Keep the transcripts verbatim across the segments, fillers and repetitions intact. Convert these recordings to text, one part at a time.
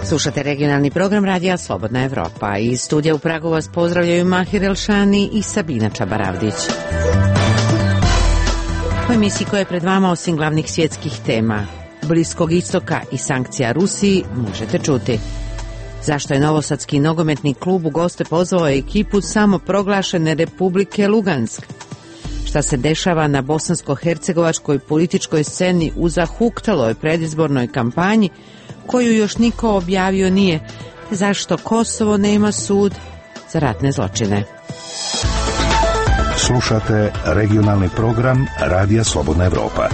Slušate regionalni program Radija Slobodna Evropa. Iz studija u Pragu vas pozdravljaju Mahir Elšani i Sabina Čabaravdić. U emisiji koja je pred vama osim glavnih svjetskih tema Bliskog istoka i sankcija Rusiji možete čuti. Zašto je novosadski nogometni klub u goste pozvao ekipu samoproglašene Republike Lugansk? Šta se dešava na bosansko-hercegovačkoj političkoj sceni u zahuktaloj predizbornoj kampanji koju još niko objavio nije? Zašto Kosovo nema sud za ratne zločine? Slušate regionalni program Radija Slobodna Evropa.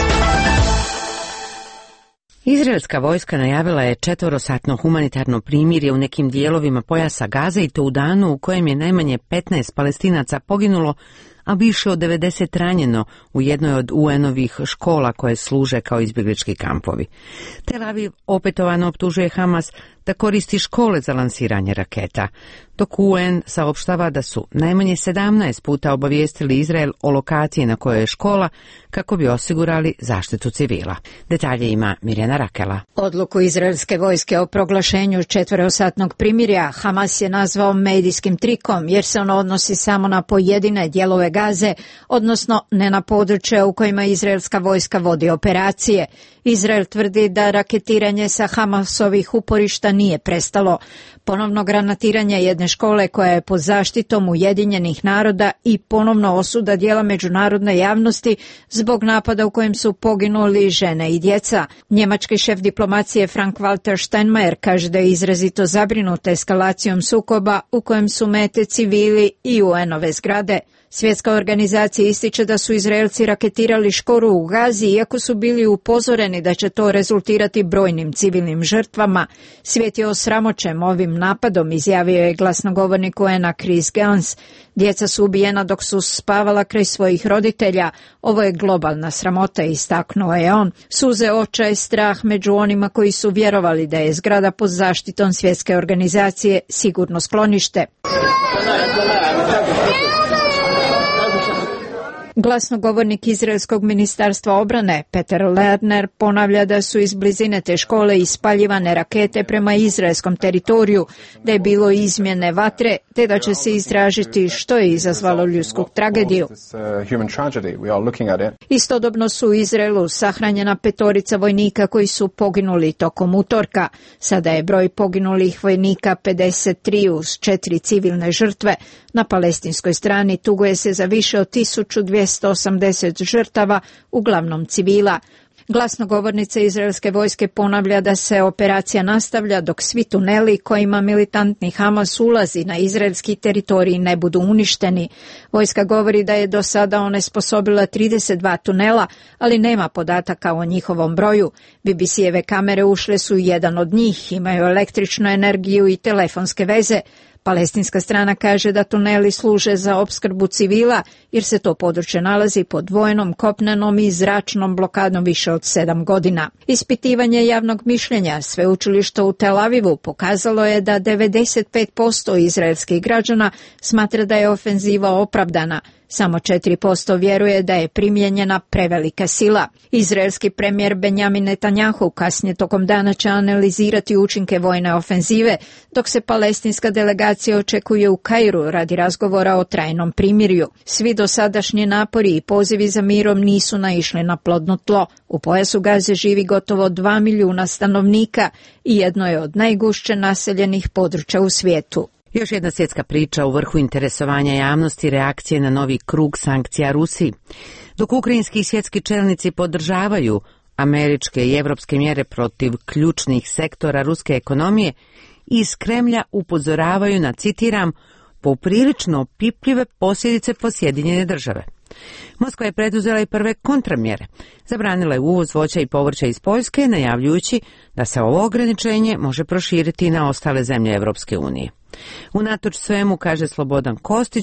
Izraelska vojska najavila je četvorosatno humanitarno primirje u nekim dijelovima pojasa Gaze i to u danu u kojem je najmanje petnaest Palestinaca poginulo, a više od devedeset ranjeno u jednoj od U N-ovih škola koje služe kao izbjeglički kampovi. Tel Aviv opetovano optužuje Hamas da koristi škole za lansiranje raketa, dok U N saopštava da su najmanje sedamnaest puta obavijestili Izrael o lokaciji na kojoj je škola kako bi osigurali zaštitu civila. Detalje ima Mirjana Rakela. Odluku izraelske vojske o proglašenju četverosatnog primirja Hamas je nazvao medijskim trikom jer se ono odnosi samo na pojedine dijelove Gaze, odnosno ne na područje u kojima izraelska vojska vodi operacije. Izrael tvrdi da raketiranje sa Hamasovih uporišta nije prestalo. Ponovno granatiranje jedne škole koja je pod zaštitom Ujedinjenih naroda i ponovno osuda dijela međunarodne javnosti zbog napada u kojem su poginuli žene i djeca. Njemački šef diplomacije Frank-Walter Steinmeier kaže da je izrazito zabrinut eskalacijom sukoba u kojem su mete civili i U N-ove zgrade. Svjetska organizacija ističe da su Izraelci raketirali školu u Gazi iako su bili upozoreni da će to rezultirati brojnim civilnim žrtvama. Svijet je osramoćen ovim napadom, izjavio je glasnogovornik U N-a Chris Gans. Djeca su ubijena dok su spavala kraj svojih roditelja. Ovo je globalna sramota, istaknuo je on. Suze očaja i strah među onima koji su vjerovali da je zgrada pod zaštitom Svjetske organizacije sigurno sklonište. Glasnogovornik Izraelskog ministarstva obrane Peter Lerner ponavlja da su iz blizine te škole ispaljivane rakete prema izraelskom teritoriju, da je bilo izmjene vatre, te da će se istražiti što je izazvalo ljudsku tragediju. Istodobno su u Izraelu sahranjena petorica vojnika koji su poginuli tokom utorka. Sada je broj poginulih vojnika pedeset tri uz četiri civilne žrtve. Na palestinskoj strani tuguje se za više od tisuću dvjesto osamdeset žrtava, uglavnom civila. Glasnogovornica izraelske vojske ponavlja da se operacija nastavlja dok svi tuneli kojima militantni Hamas ulazi na izraelski teritorij ne budu uništeni. Vojska govori da je do sada onesposobila trideset dva tunela, ali nema podataka o njihovom broju. B B C-eve kamere ušle su u jedan od njih, imaju električnu energiju i telefonske veze. Palestinska strana kaže da tuneli služe za opskrbu civila jer se to područje nalazi pod vojnom, kopnenom i zračnom blokadom više od sedam godina. Ispitivanje javnog mišljenja sveučilišta u Tel Avivu pokazalo je da devedeset pet posto izraelskih građana smatra da je ofenziva opravdana. Samo četiri posto vjeruje da je primijenjena prevelika sila. Izraelski premijer Benjamin Netanjahu kasnije tokom dana će analizirati učinke vojne ofenzive, dok se palestinska delegacija očekuje u Kairu radi razgovora o trajnom primirju. Svi dosadašnji napori i pozivi za mirom nisu naišli na plodno tlo. U pojasu Gaze živi gotovo dva milijuna stanovnika i jedno je od najgušće naseljenih područja u svijetu. Još jedna svjetska priča u vrhu interesovanja javnosti reakcije na novi krug sankcija Rusiji. Dok ukrajinski i svjetski čelnici podržavaju američke i evropske mjere protiv ključnih sektora ruske ekonomije, iz Kremlja upozoravaju na, citiram, poprilično opipljive posljedice po Sjedinjene države. Moskva je preduzela i prve kontramjere. Zabranila je uvoz voća i povrća iz Poljske, najavljujući da se ovo ograničenje može proširiti na ostale zemlje Evropske unije. Unatoč svemu, kaže Slobodan Kostić,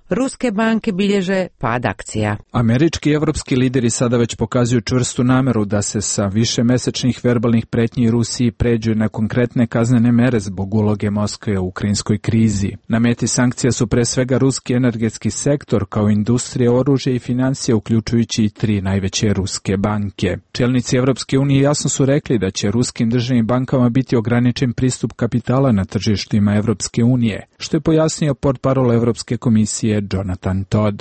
ruske banke bilježe pad akcija. Američki i evropski lideri sada već pokazuju čvrstu nameru da se sa višemesečnih verbalnih pretnji Rusiji pređu na konkretne kaznene mere zbog uloge Moskve u ukrajinskoj krizi. Na meti sankcija su pre svega ruski energetski sektor kao industrija, oružje i financije, uključujući i tri najveće ruske banke. Čelnici Evropske unije jasno su rekli da će ruskim državnim bankama biti ograničen pristup kapitala na tržištima Evropske unije, što je pojasnio portparol Evropske komisije Jonathan Todd.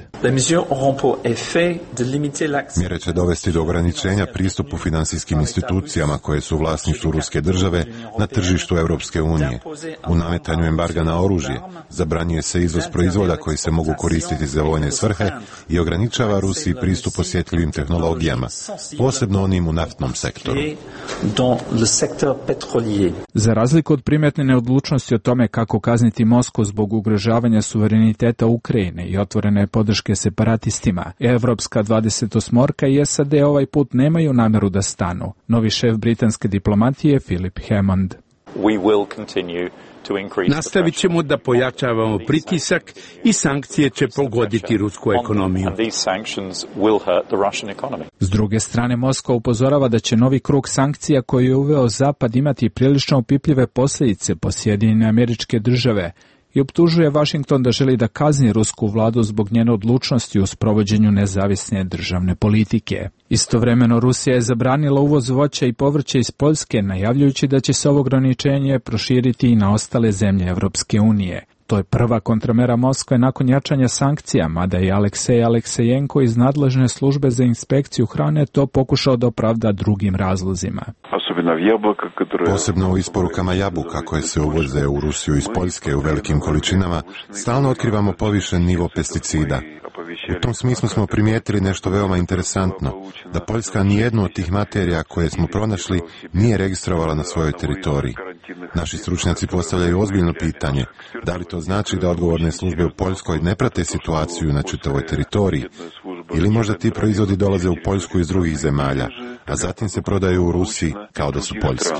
Mjere će dovesti do ograničenja pristupu finansijskim institucijama koje su u vlasništvu ruske države na tržištu Evropske unije. U nametanju embarga na oružje zabranjuje se izvoz proizvoda koji se mogu koristiti za vojne svrhe i ograničava Rusiji pristup osjetljivim tehnologijama, posebno onim u naftnom sektoru. Za razliku od primjetne neodlučnosti o tome kako kazniti Moskvu zbog ugrožavanja suvereniteta Ukrajine i otvorene podrške separatistima, Evropska dvadesetosmorka i S A D ovaj put nemaju nameru da stanu. Novi šef britanske diplomatije Philip Hammond. Nastavit ćemo da pojačavamo pritisak i sankcije će pogoditi rusku ekonomiju. S druge strane, Moskva upozorava da će novi krug sankcija koji je uveo Zapad imati prilično opipljive posljedice po Sjedinjene Američke Države i optužuje Washington da želi da kazni rusku vladu zbog njene odlučnosti u sprovođenju nezavisne državne politike. Istovremeno, Rusija je zabranila uvoz voća i povrća iz Poljske, najavljujući da će se ovo ograničenje proširiti i na ostale zemlje Evropske unije. To je prva kontramera Moskve nakon jačanja sankcija, mada je Aleksej Aleksejenko iz nadležne službe za inspekciju hrane to pokušao da opravda drugim razlozima. Posebno u isporukama jabuka koje se uvoze u Rusiju iz Poljske u velikim količinama, stalno otkrivamo povišen nivo pesticida. U tom smislu smo primijetili nešto veoma interesantno, da Poljska nijednu od tih materija koje smo pronašli nije registrovala na svojoj teritoriji. Naši stručnjaci postavljaju ozbiljno pitanje, da li to znači da odgovorne službe u Poljskoj ne prate situaciju na čitavoj teritoriji, ili možda ti proizvodi dolaze u Poljsku iz drugih zemalja, a zatim se prodaju u Rusiji kao da su poljski.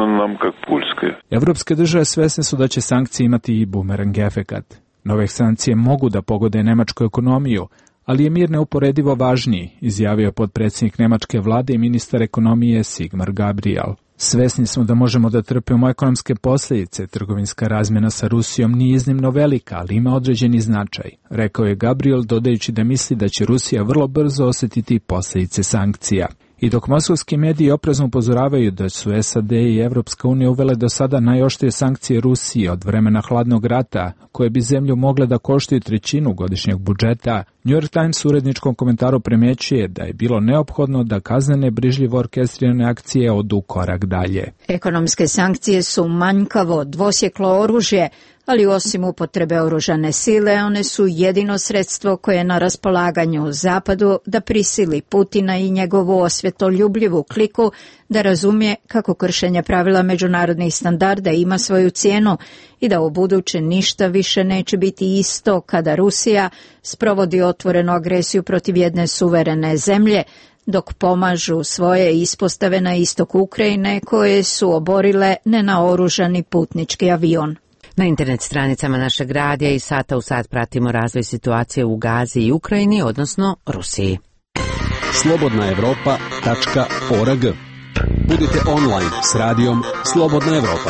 Evropske države svesne su da će sankcije imati i bumerang efekat. Nove sankcije mogu da pogode nemačku ekonomiju, ali je mir neuporedivo važniji, izjavio potpredsjednik nemačke vlade i ministar ekonomije Sigmar Gabriel. Svesni smo da možemo da trpimo ekonomske posljedice, trgovinska razmjena sa Rusijom nije iznimno velika, ali ima određeni značaj, rekao je Gabriel, dodajući da misli da će Rusija vrlo brzo osjetiti posljedice sankcija. I dok moskovski mediji oprezno upozoravaju da su S A D i Evropska unija uvele do sada najoštrije sankcije Rusije od vremena hladnog rata, koje bi zemlju mogle da koštaju trećinu godišnjeg budžeta, New York Times u uredničkom komentaru primjećuje da je bilo neophodno da kaznene brižljivo orkestrirane akcije odu korak dalje. Ekonomske sankcije su manjkavo, dvosjeklo oružje, ali osim upotrebe oružane sile, one su jedino sredstvo koje je na raspolaganju Zapadu da prisili Putina i njegovu osvjetoljubljivu kliku da razumije kako kršenje pravila međunarodnih standarda ima svoju cijenu i da u buduće ništa više neće biti isto kada Rusija sprovodi otvorenu agresiju protiv jedne suverene zemlje, dok pomažu svoje ispostave na istoku Ukrajine koje su oborile nenaoružani putnički avion. Na internet stranicama našeg radija i sata u sat pratimo razvoj situacije u Gazi i Ukrajini, odnosno Rusiji. slobodna evropa tačka org. Budite online s radijom Slobodna Evropa.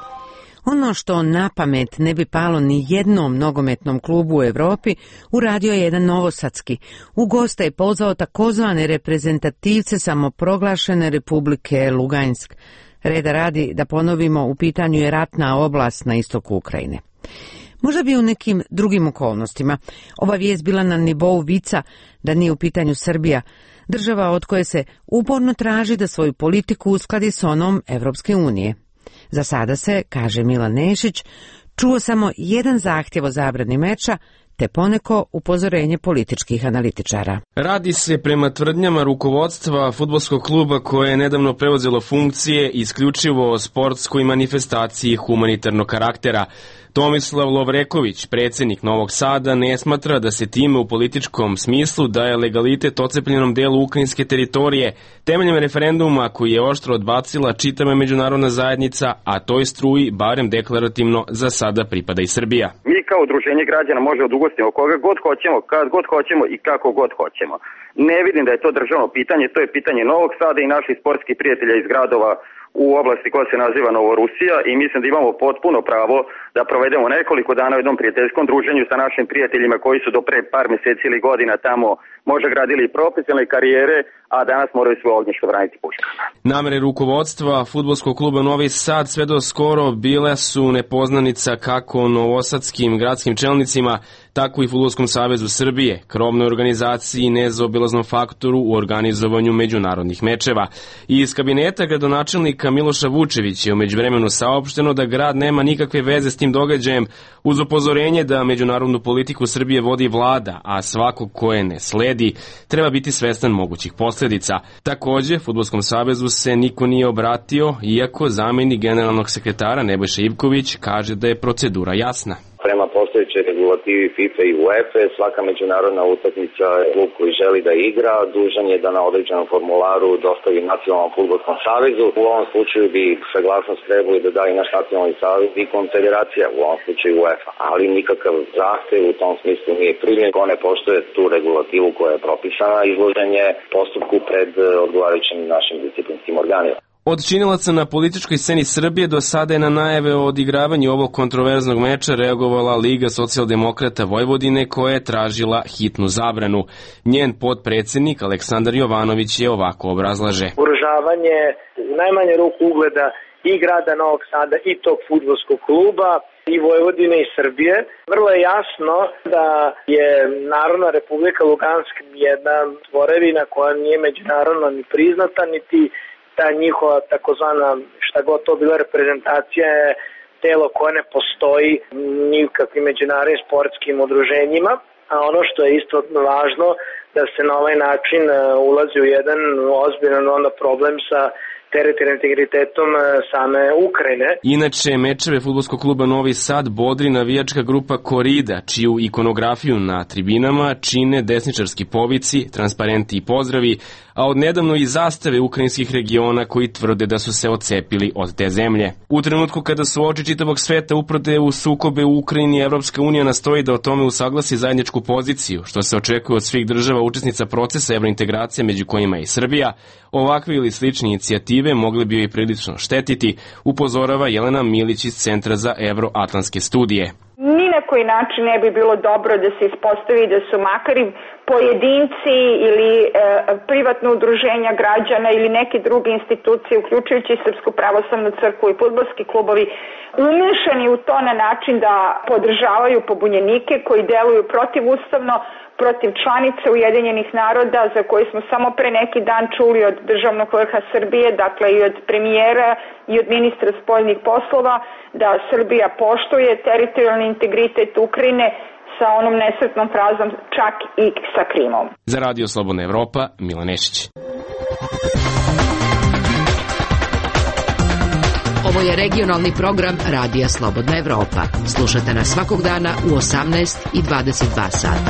Ono što na pamet ne bi palo ni jednom nogometnom klubu u Europi, uradio je jedan novosadski. U goste je pozvao takozvane reprezentativce samoproglašene Republike Lugansk. Reda radi, da ponovimo, u pitanju je ratna oblast na istoku Ukrajine. Možda bi u nekim drugim okolnostima ova vijest bila na nivou vica da nije u pitanju Srbija, država od koje se uporno traži da svoju politiku uskladi s onom Evropske unije. Za sada se, kaže Milan Nešić, čuo samo jedan zahtjev o zabrani meča, te poneko upozorenje političkih analitičara. Radi se prema tvrdnjama rukovodstva fudbalskog kluba koje je nedavno preuzelo funkcije isključivo o sportskoj manifestaciji humanitarnog karaktera. Tomislav Lovreković, predsjednik Novog Sada, ne smatra da se time u političkom smislu daje legalitet ocepljenom delu ukrajinske teritorije temeljem referenduma koji je oštro odbacila čitava međunarodna zajednica, a toj struji, barem deklarativno, za sada pripada i Srbija. Mi kao udruženje građana možemo da ugostimo koga god hoćemo, kad god hoćemo i kako god hoćemo. Ne vidim da je to državno pitanje, to je pitanje Novog Sada i naših sportskih prijatelja iz gradova u oblasti koja se naziva Novorusija i mislim da imamo potpuno pravo da provedemo nekoliko dana u jednom prijateljskom druženju sa našim prijateljima koji su do pre par meseci ili godina tamo možda gradili profesionalne karijere, a danas moraju svoje ognjište braniti puškama. Namere rukovodstva fudbalskog kluba Novi Sad sve do skoro bile su nepoznanica kako novosadskim gradskim čelnicima, tako i Fudbalskom savezu Srbije, krovnoj organizaciji i nezaobilaznom faktoru u organizovanju međunarodnih mečeva. I iz kabineta gradonačelnika Miloša Vučevića je u međuvremenu saopšteno da grad nema nikakve veze s tim događajem, uz upozorenje da međunarodnu politiku Srbije vodi vlada, a svako ko je ne sledi treba biti svestan mogućih posljedica. Takođe, Fudbalskom savezu se niko nije obratio, iako zamenik generalnog sekretara Nebojša Ivković kaže da je procedura jasna. Prema postojećoj regulativi FIFA i UEFA, svaka međunarodna utakmica, klub koji želi da igra, dužan je da na određenom formularu dostavi Nacionalnom fudbalskom savezu. U ovom slučaju bi saglasnost trebali da da i naš Nacionalni savez i konfederacija, u ovom slučaju UEFA. Ali nikakav zahtev u tom smislu nije primljen. Ko ne poštuje tu regulativu koja je propisana, izložen je postupku pred odgovarajućim našim disciplinskim organima. Od činilaca na političkoj sceni Srbije do sada je na najave o odigravanju ovog kontroverznog meča reagovala Liga socijaldemokrata Vojvodine koja je tražila hitnu zabranu. Njen potpredsednik Aleksandar Jovanović je ovako obrazlaže. Ugrožavanje u najmanje ruku ugleda i grada Novog Sada i tog fudbalskog kluba i Vojvodine i Srbije. Vrlo je jasno da je Narodna republika Lugansk jedna tvorevina koja nije međunarodno ni priznata, niti ta njihova takozvana, šta god to bila reprezentacija, je telo koje ne postoji nikakvim međunarodnim sportskim udruženjima, a ono što je isto važno da se na ovaj način ulazi u jedan ozbiljan onda problem sa teritorijalnim integritetom same Ukrajine. Inače, mečeve fudbalskog kluba Novi Sad bodri navijačka grupa Korida, čiju ikonografiju na tribinama čine desničarski povici, transparenti i pozdravi, a odnedavno i zastave ukrajinskih regiona koji tvrde da su se odcepili od te zemlje. U trenutku kada su oči čitavog sveta uprte u sukobe u Ukrajini, Evropska unija nastoji da o tome usaglasi zajedničku poziciju, što se očekuje od svih država učesnica procesa evrointegracije, među kojima je i Srbija. Ovakve ili slične inicijative mogli bi joj prilično štetiti, upozorava Jelena Milić iz Centra za evroatlantske studije. Ni na koji način ne bi bilo dobro da se ispostavi da su makar i pojedinci ili e, privatno udruženja građana ili neke druge institucije, uključujući Srpsku pravoslavnu crkvu i fudbalski klubovi, umešani u to na način da podržavaju pobunjenike koji deluju protivustavno, protiv članice Ujedinjenih naroda, za koje smo samo pre neki dan čuli od državnog vrha Srbije, dakle i od premijera i od ministra spoljnih poslova, da Srbija poštuje teritorijalni integritet Ukrajine sa onom nesretnom frazom čak i sa Krimom. Za Radio Slobodna Evropa, Milan Nešić. Ovo je regionalni program Radija Slobodna Evropa. Slušate nas svakog dana u osamnaest i dvadeset dva sata.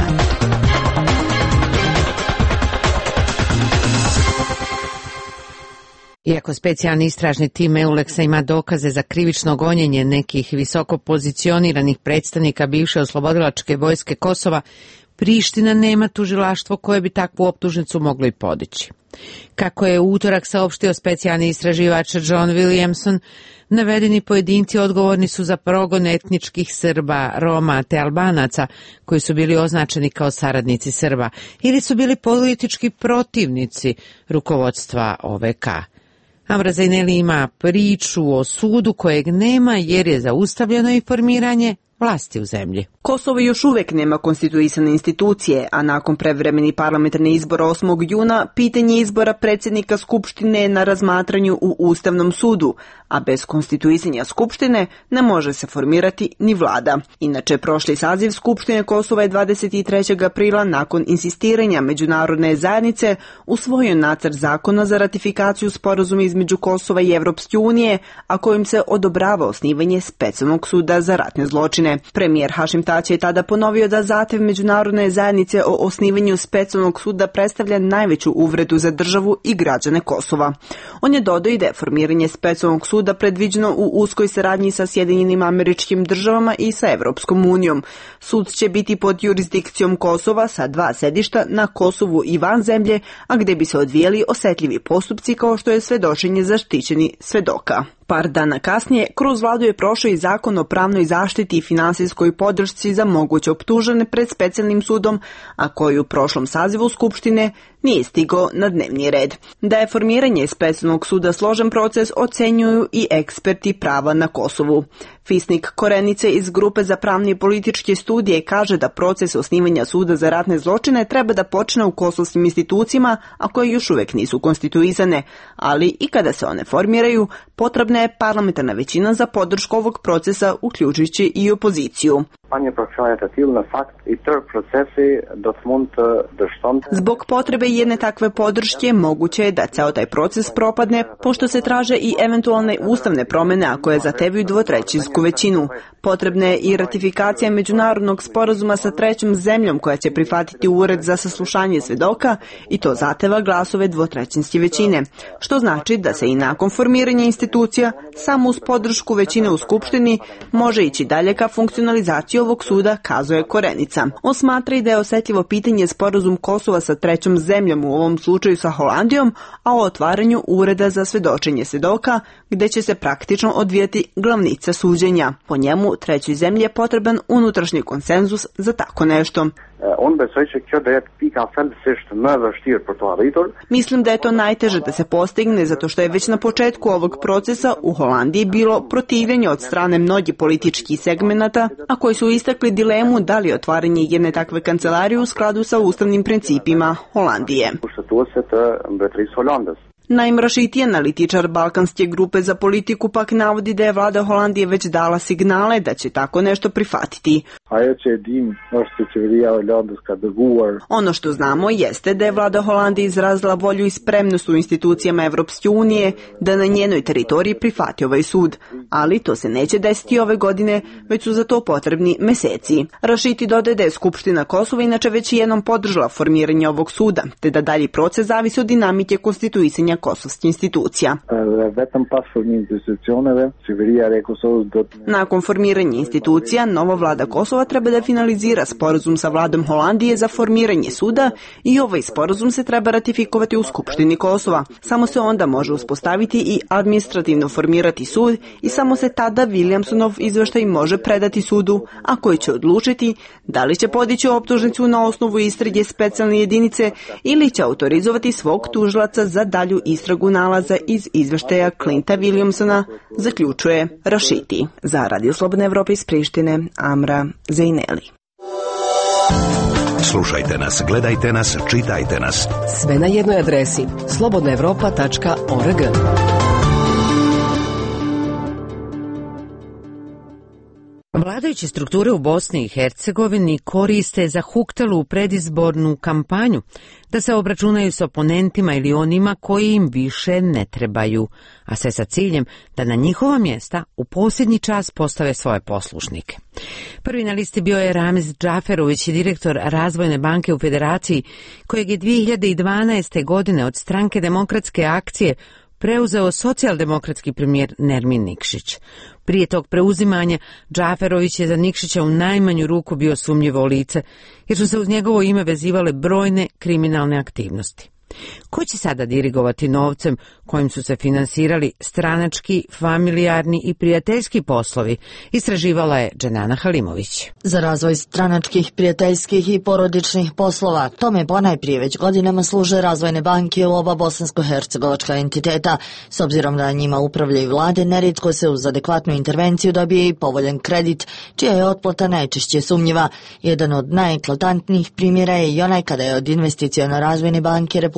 Iako specijalni istražni tim Euleksa ima dokaze za krivično gonjenje nekih visoko pozicioniranih predstavnika bivše oslobodilačke vojske Kosova, Priština nema tužilaštvo koje bi takvu optužnicu moglo i podići. Kako je u utorak saopštio specijalni istraživač John Williamson, navedeni pojedinci odgovorni su za progon etničkih Srba, Roma te Albanaca koji su bili označeni kao saradnici Srba ili su bili politički protivnici rukovodstva O V K. Amra Zaineli ima priču o sudu kojeg nema jer je zaustavljeno i formiranje vlasti u zemlji. Kosovo još uvek nema konstituisane institucije, a nakon prevremenih parlamentarnih izbora osmog juna, pitanje izbora predsjednika Skupštine je na razmatranju u Ustavnom sudu, a bez konstituisanja Skupštine ne može se formirati ni vlada. Inače, prošli saziv Skupštine Kosova je dvadeset trećeg aprila nakon insistiranja međunarodne zajednice usvojio nacrt zakona za ratifikaciju sporazuma između Kosova i Evropske unije, a kojim se odobrava osnivanje specijalnog suda za ratne zločine. Premijer Hašim Tači je tada ponovio da zahtev međunarodne zajednice o osnivanju specijalnog suda predstavlja najveću uvredu za državu i građane Kosova. On je dodao i da je formiranje specijalnog suda predviđeno u uskoj saradnji sa Sjedinjenim Američkim Državama i sa Evropskom unijom. Sud će biti pod jurisdikcijom Kosova sa dva sedišta na Kosovu i van zemlje, a gde bi se odvijali osetljivi postupci kao što je svedočenje zaštićeni svedoka. Par dana kasnije, kroz vladu je prošao i zakon o pravnoj zaštiti i finansijskoj podršci za moguće optužene pred specijalnim sudom, a koji u prošlom sazivu Skupštine nije stigao na dnevni red. Da je formiranje specijalnog suda složen proces ocenjuju i eksperti prava na Kosovu. Fisnik Korenice iz Grupe za pravne i političke studije kaže da proces osnivanja suda za ratne zločine treba da počne u kosovskim institucijama, a koje još uvek nisu konstituisane, ali i kada se one formiraju, potrebna je parlamentarna većina za podršku ovog procesa, uključujući i opoziciju. Zbog potrebe jedne takve podrške moguće je da ceo taj proces propadne, pošto se traže i eventualne ustavne promene, a koje zahtevaju dvotrećinsku većinu. Potrebna je i ratifikacija međunarodnog sporazuma sa trećom zemljom koja će prihvatiti ured za saslušanje svedoka i to zahteva glasove dvotrećinske većine, što znači da se i nakon formiranja institucija samo uz podršku većine u Skupštini može ići dalje ka funkcionalizaciji ovog suda, kazuje Korenica. On smatra i da je osetljivo pitanje sporazum Kosova sa trećom zemljom, u ovom slučaju sa Holandijom, a o otvaranju ureda za svedočenje svedoka, gde će se praktično odvijati glavnica suđenja. Po njemu, trećoj zemlji je potreban unutrašnji konsenzus za tako nešto. Mislim da je to najteže da se postigne zato što je već na početku ovog procesa u Holandiji bilo protivljenje od strane mnogih političkih segmenata, a koji su istakli dilemu da li je otvaranje jedne takve kancelarije u skladu sa ustavnim principima Holandije. Naim Rašiti, analitičar Balkanske grupe za politiku, pak navodi da je vlada Holandije već dala signale da će tako nešto prihvatiti. Ono što znamo jeste da je vlada Holandije izrazila volju i spremnost u institucijama Evropske unije da na njenoj teritoriji prihvati ovaj sud, ali to se neće desiti ove godine, već su za to potrebni meseci. Rašiti dodaje da je Skupština Kosova inače već jednom podržala formiranje ovog suda, te da dalji proces zavisi od dinamike konstituisanja kosovskih institucija. Nakon formiranja institucija, nova vlada Kosova treba da finalizira sporazum sa vladom Holandije za formiranje suda i ovaj sporazum se treba ratifikovati u Skupštini Kosova. Samo se onda može uspostaviti i administrativno formirati sud i samo se tada Williamsonov izveštaj može predati sudu, a koji će odlučiti da li će podići optužnicu na osnovu istrage specijalne jedinice ili će autorizovati svog tužilaca za dalju istragu nalaza iz izveštaja Clinta Williamsona, zaključuje Rašiti. Za Radio Slobodne Evrope iz Prištine, Amra Zejneli. Slušajte nas, gledajte nas, čitajte nas. Sve na jednoj adresi slobodna evropa tačka org. Vladajuće strukture u Bosni i Hercegovini koriste za huktelu predizbornu kampanju da se obračunaju s oponentima ili onima koji im više ne trebaju, a sve sa ciljem da na njihova mjesta u posljednji čas postave svoje poslušnike. Prvi na listi bio je Ramiz Džaferović, direktor Razvojne banke u Federaciji, kojeg je dvije hiljade dvanaeste. godine od Stranke demokratske akcije preuzeo socijaldemokratski premijer Nermin Nikšić. Prije tog preuzimanja Džaferović je za Nikšića u najmanju ruku bio sumnjivo lice, jer su se uz njegovo ime vezivale brojne kriminalne aktivnosti. Ko će sada dirigovati novcem kojim su se finansirali stranački, familijarni i prijateljski poslovi, istraživala je Dženana Halimović. Za razvoj stranačkih, prijateljskih i porodičnih poslova tome ponajprije već godinama služe razvojne banke u oba bosansko-hercegovačka entiteta. S obzirom da njima upravljaju vlade, nerijetko se uz adekvatnu intervenciju dobije i povoljan kredit, čija je otplata najčešće sumnjiva. Jedan od najeklatantnijih primjera je i onaj kada je od investicione razvojne banke Republike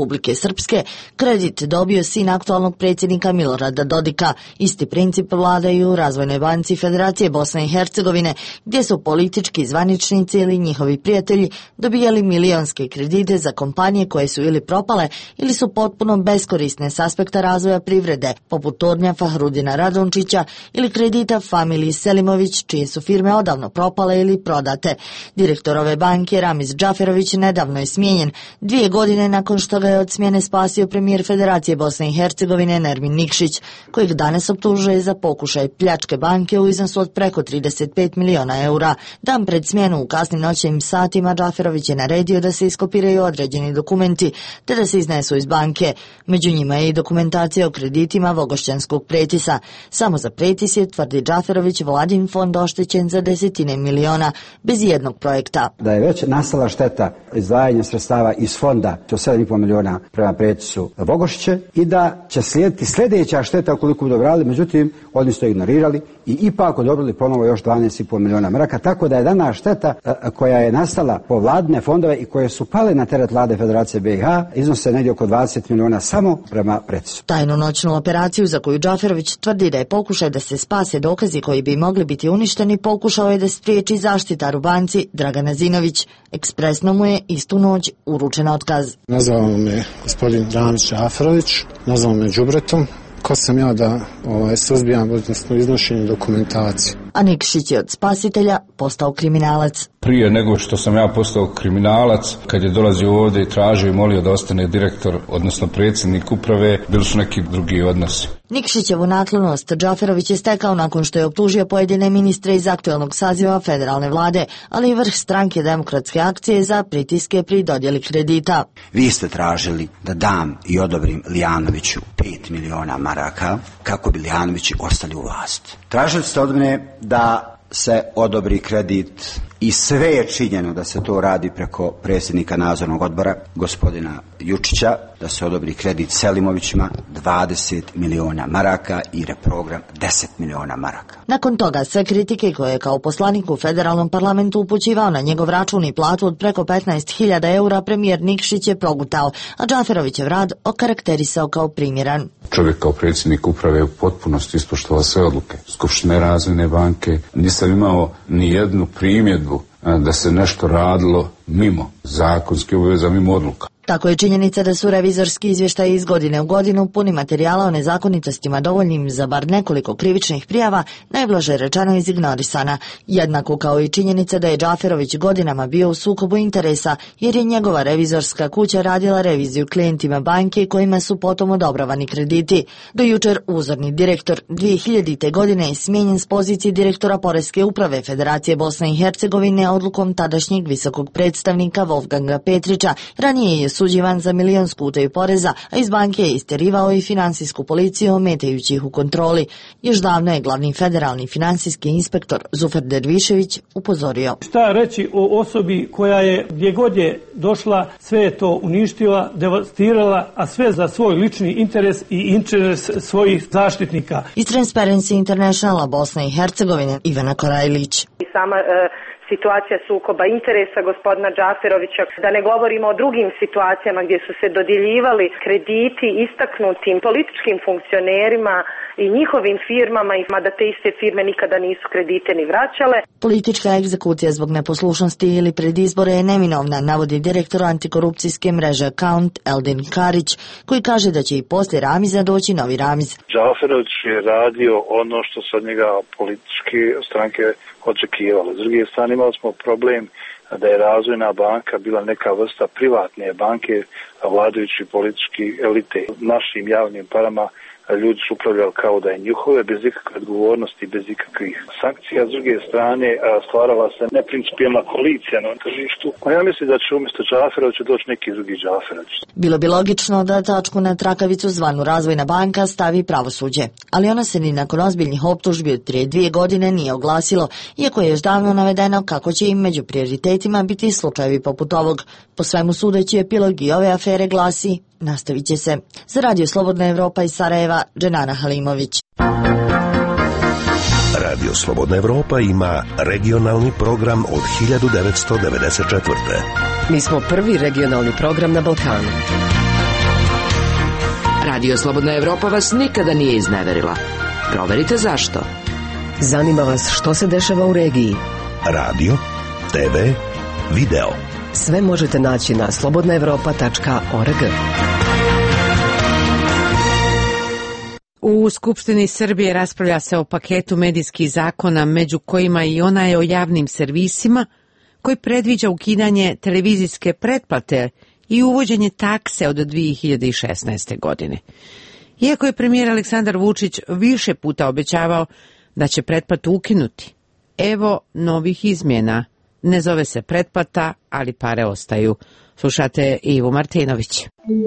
Republike Srpske kredit dobio sin aktualnog predsjednika Milorada Dodika. Isti princip vlada i u Razvojnoj banci Federacije Bosne i Hercegovine, gdje su politički zvaničnici ili njihovi prijatelji dobijali milionske kredite za kompanije koje su ili propale ili su potpuno beskorisne s aspekta razvoja privrede, poput tornja Fahrudina Radončića ili kredita familiji Selimović, čije su firme odavno propale ili prodate. Direktor ove banke Ramiz Džaferović nedavno je smijenjen, dvije godine nakon što ga je od smjene spasio premijer Federacije Bosne i Hercegovine Nermin Nikšić, kojeg danas optužuje za pokušaj pljačke banke u iznosu od preko trideset pet miliona eura. Dan pred smjenu u kasnim noćnim satima Džaferović je naredio da se iskopiraju određeni dokumenti te da se iznesu iz banke. Među njima je i dokumentacija o kreditima Vogošćanskog pretisa. Samo za pretis je, tvrdi Džaferović, vladin fond oštećen za desetine miliona, bez jednog projekta. Da je već nastala šteta izdvajanja sredstava iz fonda to sedam i pol miliona prema pretisu Vogošće i da će slijediti sljedeća šteta ukoliko budu odobrali, međutim oni su to ignorirali i ipak odobrili ponovo još dvanaest i pol miliona maraka, tako da je dana šteta koja je nastala po vladine fondove i koje su pale na teret vlade Federacije B i H iznose negdje oko dvadeset miliona samo prema pretisu. Tajnu noćnu operaciju za koju Džaferović tvrdi da je pokušaj da se spase dokazi koji bi mogli biti uništeni, pokušao je da spriječi zaštitar u banci Dragan Azinović. Ekspresno mu je istu noć uručen otkaz. Nazvao me gospodin Ramiz Džaferović, nazvao me đubretom. Ko sam ja da ovaj, suzbijam, odnosno iznošenje dokumentacije. A Nikšić je od spasitelja postao kriminalac. Prije nego što sam ja postao kriminalac, kad je dolazio ovdje i tražio i molio da ostane direktor, odnosno predsjednik uprave, bili su neki drugi odnosi. Nikšićevu naklonost Džaferović je stekao nakon što je optužio pojedine ministre iz aktualnog saziva federalne vlade, ali i vrh stranke Demokratske akcije za pritiske pri dodjeli kredita. Vi ste tražili da dam i odobrim Lijanoviću pet miliona maraka kako bi Lijanovići ostali u vlasti. Tražili ste od mene da se odobri kredit i sve je činjeno da se to radi preko predsjednika nadzornog odbora gospodina Jučića, da se odobri kredit Selimovićima dvadeset miliona maraka i reprogram deset miliona maraka. Nakon toga sve kritike koje je kao poslanik u federalnom parlamentu upućivao na njegov račun i platu od preko petnaest hiljada eura premijer Nikšić je progutao, a Džaferovićev rad okarakterisao kao primjeran. Čovjek kao predsjednik uprave u potpunosti ispoštovao sve odluke Skupštine Razvojne banke. Nisam imao ni jednu primjedbu da se nešto radilo mimo zakonske obaveza, mimo odluka. Tako je činjenica da su revizorski izvještaji iz godine u godinu puni materijala o nezakonitostima dovoljnim za bar nekoliko krivičnih prijava, najblaže rečeno izignorisana, jednako kao i činjenica da je Džaferović godinama bio u sukobu interesa jer je njegova revizorska kuća radila reviziju klijentima banke kojima su potom odobravani krediti. Do jučer uzorni direktor dvije hiljadite. godine je smijenjen s pozicije direktora Poreske uprave Federacije Bosne i Hercegovine odlukom tadašnjeg visokog predstavnika Wolfganga Petrića. Ranije je suđivan za milionsku utaju poreza, a iz banke je isterivao i finansijsku policiju ometajući ih u kontroli. Još davno je glavni federalni finansijski inspektor Zufer Dervišević upozorio. Šta reći o osobi koja je gdje god je došla sve je to uništila, devastirala, a sve za svoj lični interes i interes svojih zaštitnika. Iz Transparency Internationala Bosne i Hercegovine Ivana Korajlić. Sama e... situacija sukoba interesa gospodina Džaferovića, da ne govorimo o drugim situacijama gdje su se dodjeljivali krediti istaknutim političkim funkcionerima i njihovim firmama, i mada te iste firme nikada nisu kredite ni vraćale. Politička egzekucija zbog neposlušnosti ili predizbore je neminovna, navodi direktor antikorupcijske mreže Account Eldin Karić, koji kaže da će i poslije Ramiza doći novi Ramiz. Džaferović je radio ono što se od njega političke stranke očekivalo. S druge strane imali smo problem da je Razvojna banka bila neka vrsta privatne banke vladajući politički elite. Našim javnim parama ljudi su upravljali kao da je njihove, bez ikakve odgovornosti, bez ikakvih sankcija. S druge strane stvarala se neprincipijelna koalicija na tržištu. A ja mislim da će umjesto Džaferovića doći neki drugi Džaferović. Bilo bi logično da tačku na trakavicu zvanu Razvojna banka stavi pravosuđe, ali ona se ni nakon ozbiljnih optužbi od prije dvije godine nije oglasilo, iako je još davno navedeno kako će im među prioritetima biti slučajevi poput ovog. Po svemu sudeći epilog i ove afere glasi: nastavit će se. Za Radio Slobodna Evropa iz Sarajeva, Dženana Halimović. Radio Slobodna Evropa ima regionalni program od hiljadu devetsto devedeset četvrte. Mi smo prvi regionalni program na Balkanu. Radio Slobodna Evropa vas nikada nije izneverila. Proverite zašto. Zanima vas što se dešava u regiji? Radio, te ve, video. Sve možete naći na slobodna evropa tačka org. U Skupštini Srbije raspravlja se o paketu medijskih zakona, među kojima i onaj o javnim servisima, koji predviđa ukidanje televizijske pretplate i uvođenje takse od dvije hiljade šesnaeste. godine. Iako je premijer Aleksandar Vučić više puta obećavao da će pretplatu ukinuti, evo novih izmjena. Ne zove se pretplata, ali pare ostaju. Slušate Ivu Martinović.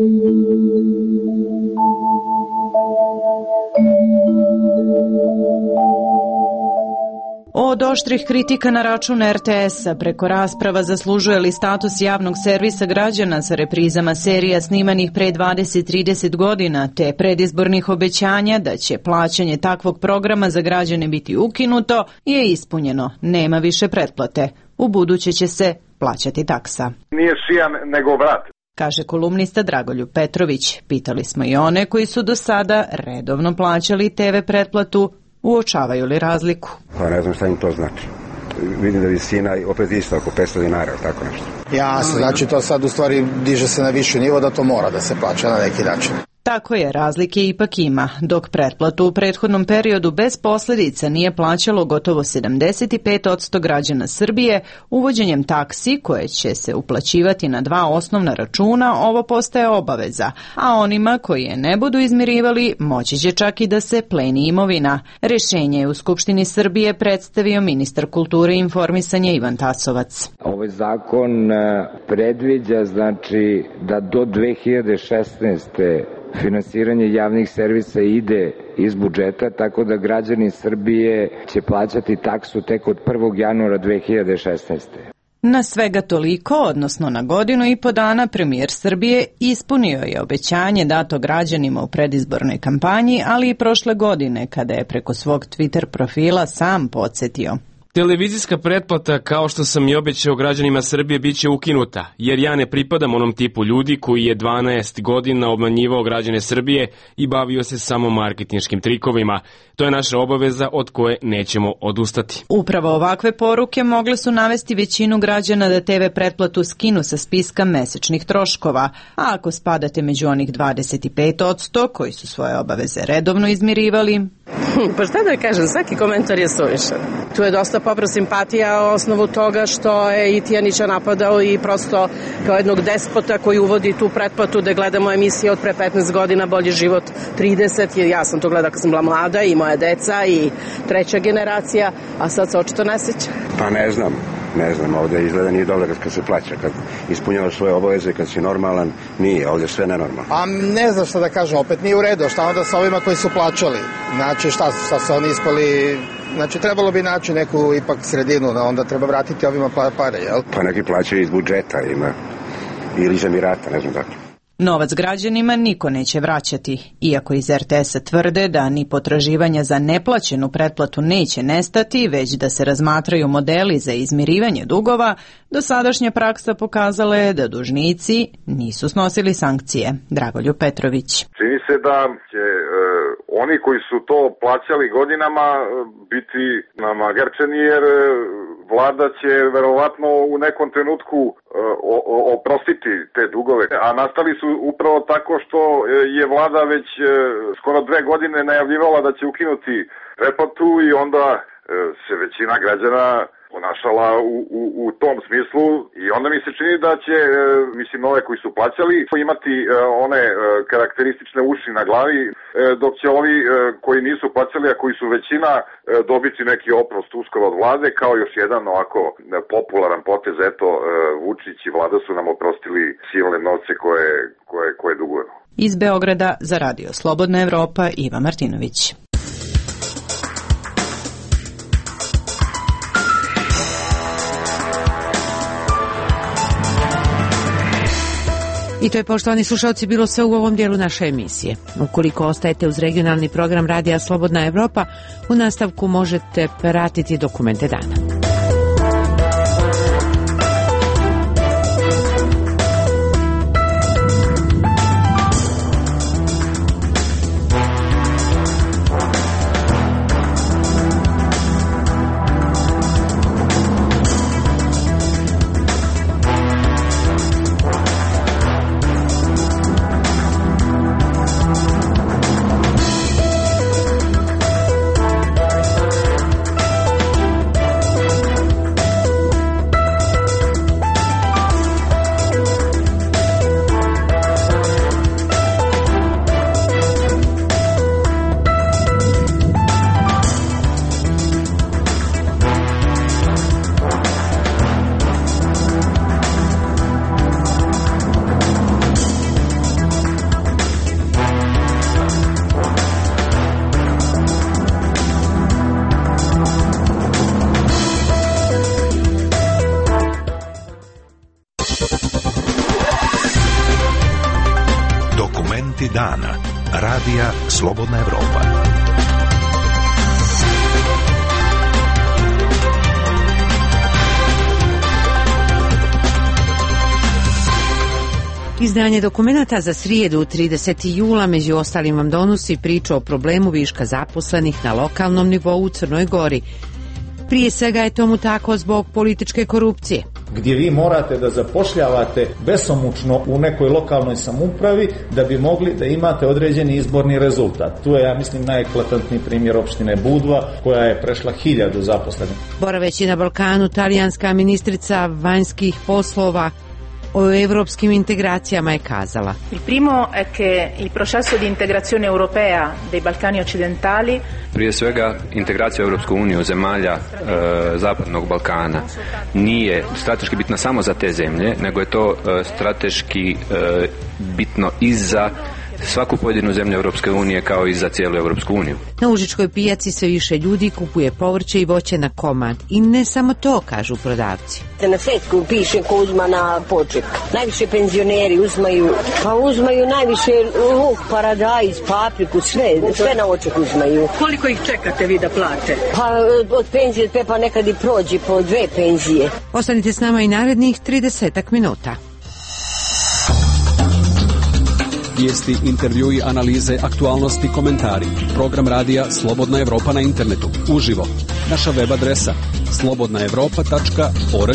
Od oštrih kritika na račun er te esa preko rasprava zaslužuje li status javnog servisa građana sa reprizama serija snimanih pre dvadeset trideset godina, te predizbornih obećanja da će plaćanje takvog programa za građane biti ukinuto, je ispunjeno. Nema više pretplate. U buduće će se plaćati taksa. Nije šijan nego vrat, kaže kolumnista Dragoljub Petrović. Pitali smo i one koji su do sada redovno plaćali te ve pretplatu, uočavaju li razliku. Pa ne znam šta im to znači. Vidim da visina opet isto oko petsto dinara, tako nešto. Jasno, znači to sad u stvari diže se na viši nivo da to mora da se plaća na neki način. Tako je, razlike ipak ima. Dok pretplatu u prethodnom periodu bez posljedica nije plaćalo gotovo sedamdeset pet posto građana Srbije, uvođenjem taksi koje će se uplaćivati na dva osnovna računa, ovo postaje obaveza, a onima koji je ne budu izmirivali moći će čak i da se pleni imovina. Rješenje je u Skupštini Srbije predstavio ministar kulture i informisanja Ivan Tasovac. Ovaj zakon predviđa znači da do dve hiljade šesnaeste. finansiranje javnih servisa ide iz budžeta, tako da građani Srbije će plaćati taksu tek od prvog januara dve hiljade šesnaeste. Na svega toliko, odnosno na godinu i po dana, premijer Srbije ispunio je obećanje dato građanima u predizbornoj kampanji, ali i prošle godine, kada je preko svog Twitter profila sam podsjetio. Televizijska pretplata, kao što sam i obećao građanima Srbije, bit će ukinuta, jer ja ne pripadam onom tipu ljudi koji je dvanaest godina obmanjivao građane Srbije i bavio se samo marketinškim trikovima. To je naša obaveza od koje nećemo odustati. Upravo ovakve poruke mogle su navesti većinu građana da te ve pretplatu skinu sa spiska mesečnih troškova, a ako spadate među onih dvadeset pet posto koji su svoje obaveze redovno izmirivali... Pa šta da kažem, svaki komentar je suvišan. Tu je dosta popra simpatija o osnovu toga što je i Tijanića napadao i prosto kao jednog despota koji uvodi tu pretplatu da gledamo emisije od pre petnaest godina, Bolji život trideset, jer ja sam to gledala kad sam bila mlada i moja deca i treća generacija, a sad se očito ne sjeća. Pa ne znam. Ne znam, ovdje izgleda nije dobro kad se plaća, kad ispunjavaš svoje obaveze, kad si normalan, nije, ovdje sve nenormalno. A ne znam šta da kažem, opet nije u redu, šta onda sa ovima koji su plaćali? Znači šta, šta su oni ispali, znači trebalo bi naći neku ipak sredinu, da onda treba vratiti ovima pare, jel? Pa neki plaćaju iz budžeta, ima, ili iz Emirata, ne znam dakle. Novac građanima niko neće vraćati. Iako iz er te esa tvrde da ni potraživanja za neplaćenu pretplatu neće nestati, već da se razmatraju modeli za izmirivanje dugova, dosadašnja praksa pokazala je da dužnici nisu snosili sankcije. Dragoljub Petrović. Čini se da će e, oni koji su to plaćali godinama biti namagarčeni jer e, vlada će verovatno u nekom trenutku e, o, o, oprostiti te dugove, a nastali su upravo tako što je vlada već e, skoro dve godine najavljivala da će ukinuti pretplatu i onda e, se većina građana ponašala u, u, u tom smislu i onda mi se čini da će, e, mislim, ove koji su plaćali imati e, one e, karakteristične uši na glavi, e, dok će ovi e, koji nisu plaćali, a koji su većina, e, dobiti neki oprost uskoro od vlade, kao još jedan ovako popularan potez, eto, e, Vučić i vlada su nam oprostili silne novce koje, koje, koje dugujemo. Iz Beograda za Radio Slobodna Evropa, Iva Martinović. I to je, poštovani slušalci, bilo sve u ovom dijelu naše emisije. Ukoliko ostajete uz regionalni program Radija Slobodna Evropa, u nastavku možete pratiti dokumente dana. dana. Radija Slobodna Evropa. Izdanje dokumenata za srijedu tridesetog jula među ostalim vam donosi priču o problemu viška zaposlenih na lokalnom nivou u Crnoj Gori. Prije svega je tomu tako zbog političke korupcije. Gdje vi morate da zapošljavate besomučno u nekoj lokalnoj samoupravi da bi mogli da imate određeni izborni rezultat. Tu je, ja mislim, najeklatantniji primjer opštine Budva, koja je prešla hiljadu zaposlenih. Boraveći na Balkanu, talijanska ministrica vanjskih poslova o europskim integracijama je kazala: Il primo è che il processo di integrazione europea dei Balcani occidentali, prije svega integracija u Europsku uniju zemalja e, Zapadnog Balkana nije strateški bitna samo za te zemlje, nego je to e, strateški e, bitno i za svaku pojedinu zemlju Europske unije kao i za cijelu Europsku uniju. Na Užičkoj pijaci sve više ljudi kupuje povrće i voće na komad. I ne samo to, kažu prodavci. Na svetku piše ko uzma na poček. Najviše penzioneri uzmaju, pa uzmaju najviše luk, paradajz, papriku, sve, sve na oček uzmaju. Koliko ih čekate vi da plate? Pa od penzije pa nekad i prođe po dve penzije. Ostanite s nama i narednih tridesetak minuta. Vijesti, intervjui, analize, aktualnosti, komentari. Program radija Slobodna Evropa na internetu. Uživo. Naša web adresa slobodna evropa tačka org.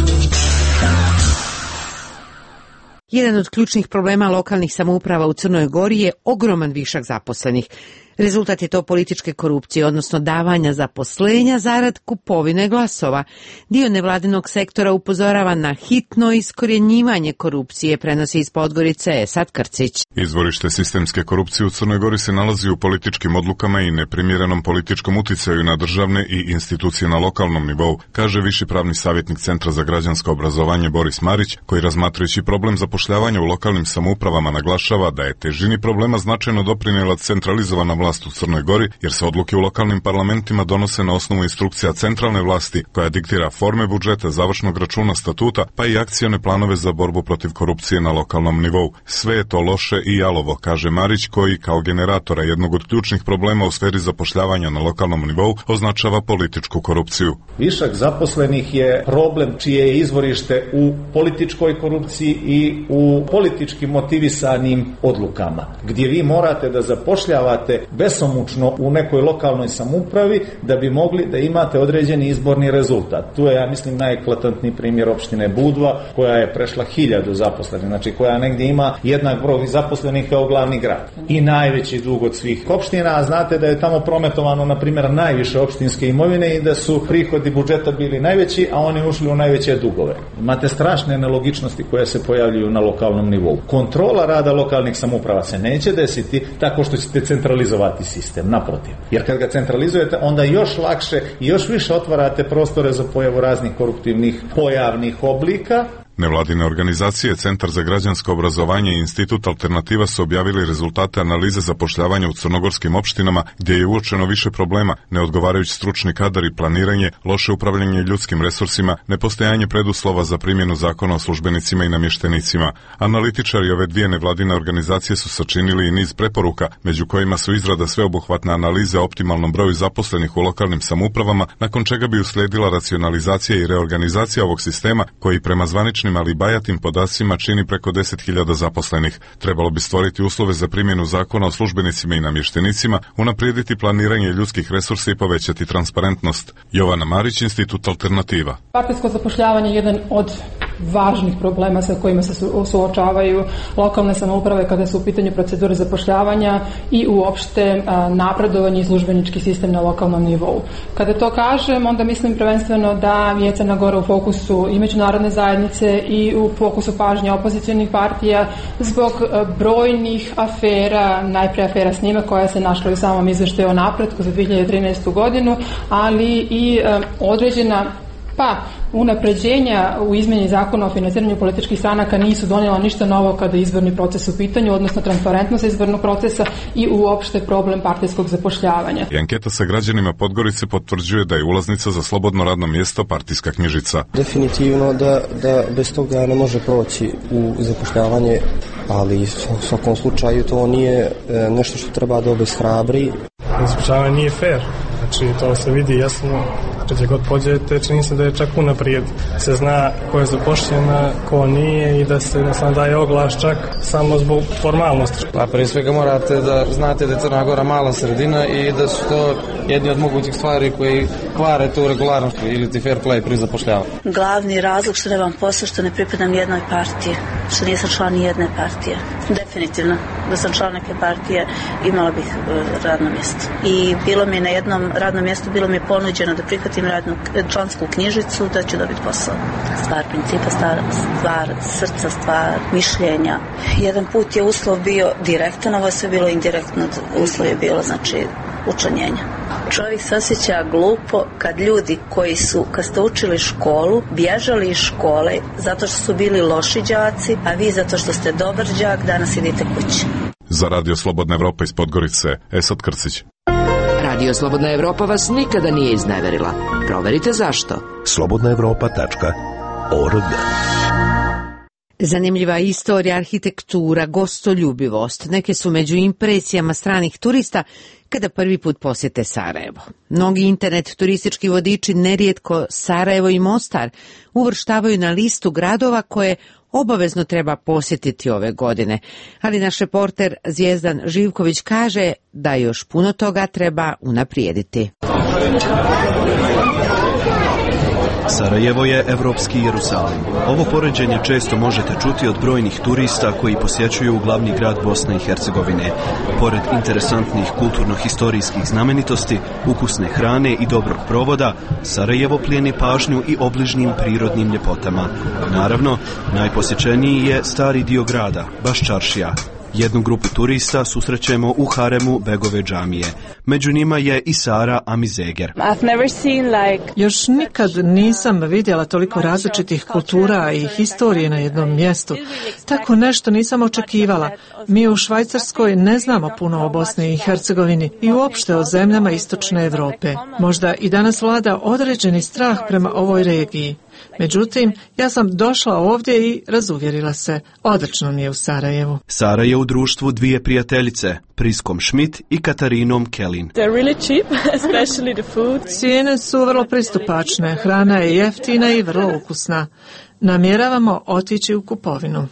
Jedan od ključnih problema lokalnih samouprava u Crnoj Gori je ogroman višak zaposlenih. Rezultat je to političke korupcije, odnosno davanja zaposlenja zarad kupovine glasova. Dio nevladinog sektora upozorava na hitno iskorjenjivanje korupcije, prenosi iz Podgorice Esad Krcić. Izvorište sistemske korupcije u Crnoj Gori se nalazi u političkim odlukama i neprimjerenom političkom uticaju na državne i institucije na lokalnom nivou, kaže viši pravni savjetnik Centra za građansko obrazovanje Boris Marić, koji razmatrajući problem zapošljavanja u lokalnim samoupravama naglašava da je težini problema značajno doprinijela centralizovana vlast u Crnoj Gori, jer se odluke u lokalnim parlamentima donose na osnovu instrukcija centralne vlasti, koja diktira forme budžeta, završnog računa, statuta, pa i akcione planove za borbu protiv korupcije na lokalnom nivou. Sve je to loše i jalovo, kaže Marić, koji kao generatora jednog od ključnih problema u sferi zapošljavanja na lokalnom nivou označava političku korupciju. Višak zaposlenih je problem čije je izvorište u političkoj korupciji i u politički motivisanim odlukama, gdje vi morate da zapošljavate besomučno u nekoj lokalnoj samoupravi da bi mogli da imate određeni izborni rezultat. Tu je, ja mislim, najeklatantniji primjer opštine Budva, koja je prešla hiljadu zaposlenih, znači koja negdje ima jednak broj zaposlenih kao glavni grad. I najveći dug od svih opština, a znate da je tamo prometovano, na primjer, najviše opštinske imovine i da su prihodi budžeta bili najveći, a oni ušli u najveće dugove. Imate strašne nelogičnosti koje se pojavljuju na lokalnom nivou. Kontrola rada lokalnih samouprava se neće desiti tako što ćete centralizovati sistem, naprotiv. Jer kad ga centralizujete, onda još lakše i još više otvarate prostore za pojavu raznih koruptivnih pojavnih oblika. Nevladine organizacije, Centar za građansko obrazovanje i Institut Alternativa su objavili rezultate analize zapošljavanja u crnogorskim opštinama, gdje je uočeno više problema, neodgovarajući stručni kadar i planiranje, loše upravljanje ljudskim resursima, nepostojanje preduslova za primjenu zakona o službenicima i namještenicima. Analitičari ove dvije nevladine organizacije su sačinili i niz preporuka, među kojima su izrada sveobuhvatne analize o optimalnom broju zaposlenih u lokalnim samoupravama, nakon čega bi uslijedila racionalizacija i reorganizacija ovog sistema, koji prema zvaničnim ali bajatim podacima čini preko deset hiljada zaposlenih. Trebalo bi stvoriti uslove za primjenu zakona o službenicima i namještenicima, unaprijediti planiranje ljudskih resursa i povećati transparentnost. Jovana Marić, Institut Alternativa. Partijsko zapošljavanje je jedan od važnih problema sa kojima se suočavaju lokalne samouprave kada su u pitanju procedure zapošljavanja i uopšte napredovanje i službenički sistem na lokalnom nivou. Kada to kažem, onda mislim prvenstveno da je Crna Gora u fokusu i međunarodne zajednice i u fokusu pažnje opozicionih partija zbog brojnih afera, najpre afera Snima koja se našla u samom izveštaju o napretku za dvije hiljade trinaestu godinu, ali i određena pa unapređenja u izmjeni zakona o financiranju političkih stranaka nisu donijela ništa novo kada je izborni proces u pitanju, odnosno transparentnost izbornog procesa i uopšte problem partijskog zapošljavanja. I anketa sa građanima Podgorice potvrđuje da je ulaznica za slobodno radno mjesto partijska knjižica. Definitivno da, da bez toga ne može proći u zapošljavanje ali u svakom slučaju to nije nešto što treba da obeshrabri. Ispričavanje nije fair, znači to se vidi jasno, gdje god pođete, čini se da je čak unaprijed se zna ko je zapošljena, ko nije i da se jednostavno daje oglas čak samo zbog formalnosti. Pa prije svega morate da znate da je Crna Gora mala sredina i da su to jedni od mogućih stvari koji kvare tu regularnost ili ti fair play pri zapošljavanju. Glavni razlog što nemam posao, što ne pripadam jednoj partiji, što nisam član ni jedne partije. Definitivno, da sam član neke partije imala bih radno mjesto. I bilo mi na jednom radnom mjestu, bilo mi je ponuđeno da prihvatim radnu člansku knjižicu, da ću dobiti posao. Stvar principa, stvar, stvar srca, stvar mišljenja. Jedan put je uslov bio direktan, ovo je sve bilo indirektno, uslov je bilo znači učlanjenja. Čovjek se osjeća glupo kad ljudi koji su, kad ste učili školu, bježali iz škole zato što su bili loši đaci, a vi zato što ste dobar đak, danas idite kući. Za Radio Slobodna Evropa iz Podgorice, Esad Krcić. Radio Slobodna Evropa vas nikada nije izneverila. Proverite zašto. slobodna evropa tačka org. Zanimljiva istorija, arhitektura, gostoljubivost, neke su među impresijama stranih turista kada prvi put posjete Sarajevo. Mnogi internet turistički vodiči nerijetko Sarajevo i Mostar uvrštavaju na listu gradova koje obavezno treba posjetiti ove godine, ali naš reporter Zvijezdan Živković kaže da još puno toga treba unaprijediti. Sarajevo je evropski Jerusalim. Ovo poređenje često možete čuti od brojnih turista koji posjećuju glavni grad Bosne i Hercegovine. Pored interesantnih kulturno-historijskih znamenitosti, ukusne hrane i dobrog provoda, Sarajevo plijeni pažnju i obližnjim prirodnim ljepotama. Naravno, najposjećeniji je stari dio grada, Baščaršija. Jednu grupu turista susrećemo u haremu Begove džamije. Među njima je i Sara Amizeger. Još nikad nisam vidjela toliko različitih kultura i historije na jednom mjestu. Tako nešto nisam očekivala. Mi u Švajcarskoj ne znamo puno o Bosni i Hercegovini i uopšte o zemljama istočne Europe. Možda i danas vlada određeni strah prema ovoj regiji. Međutim, ja sam došla ovdje i razuvjerila se. Odlično mi je u Sarajevu. Sara je u društvu dvije prijateljice, Priskom Schmidt i Katarinom Kelin. Cijene su vrlo pristupačne, hrana je jeftina i vrlo ukusna. Namjeravamo otići u kupovinu.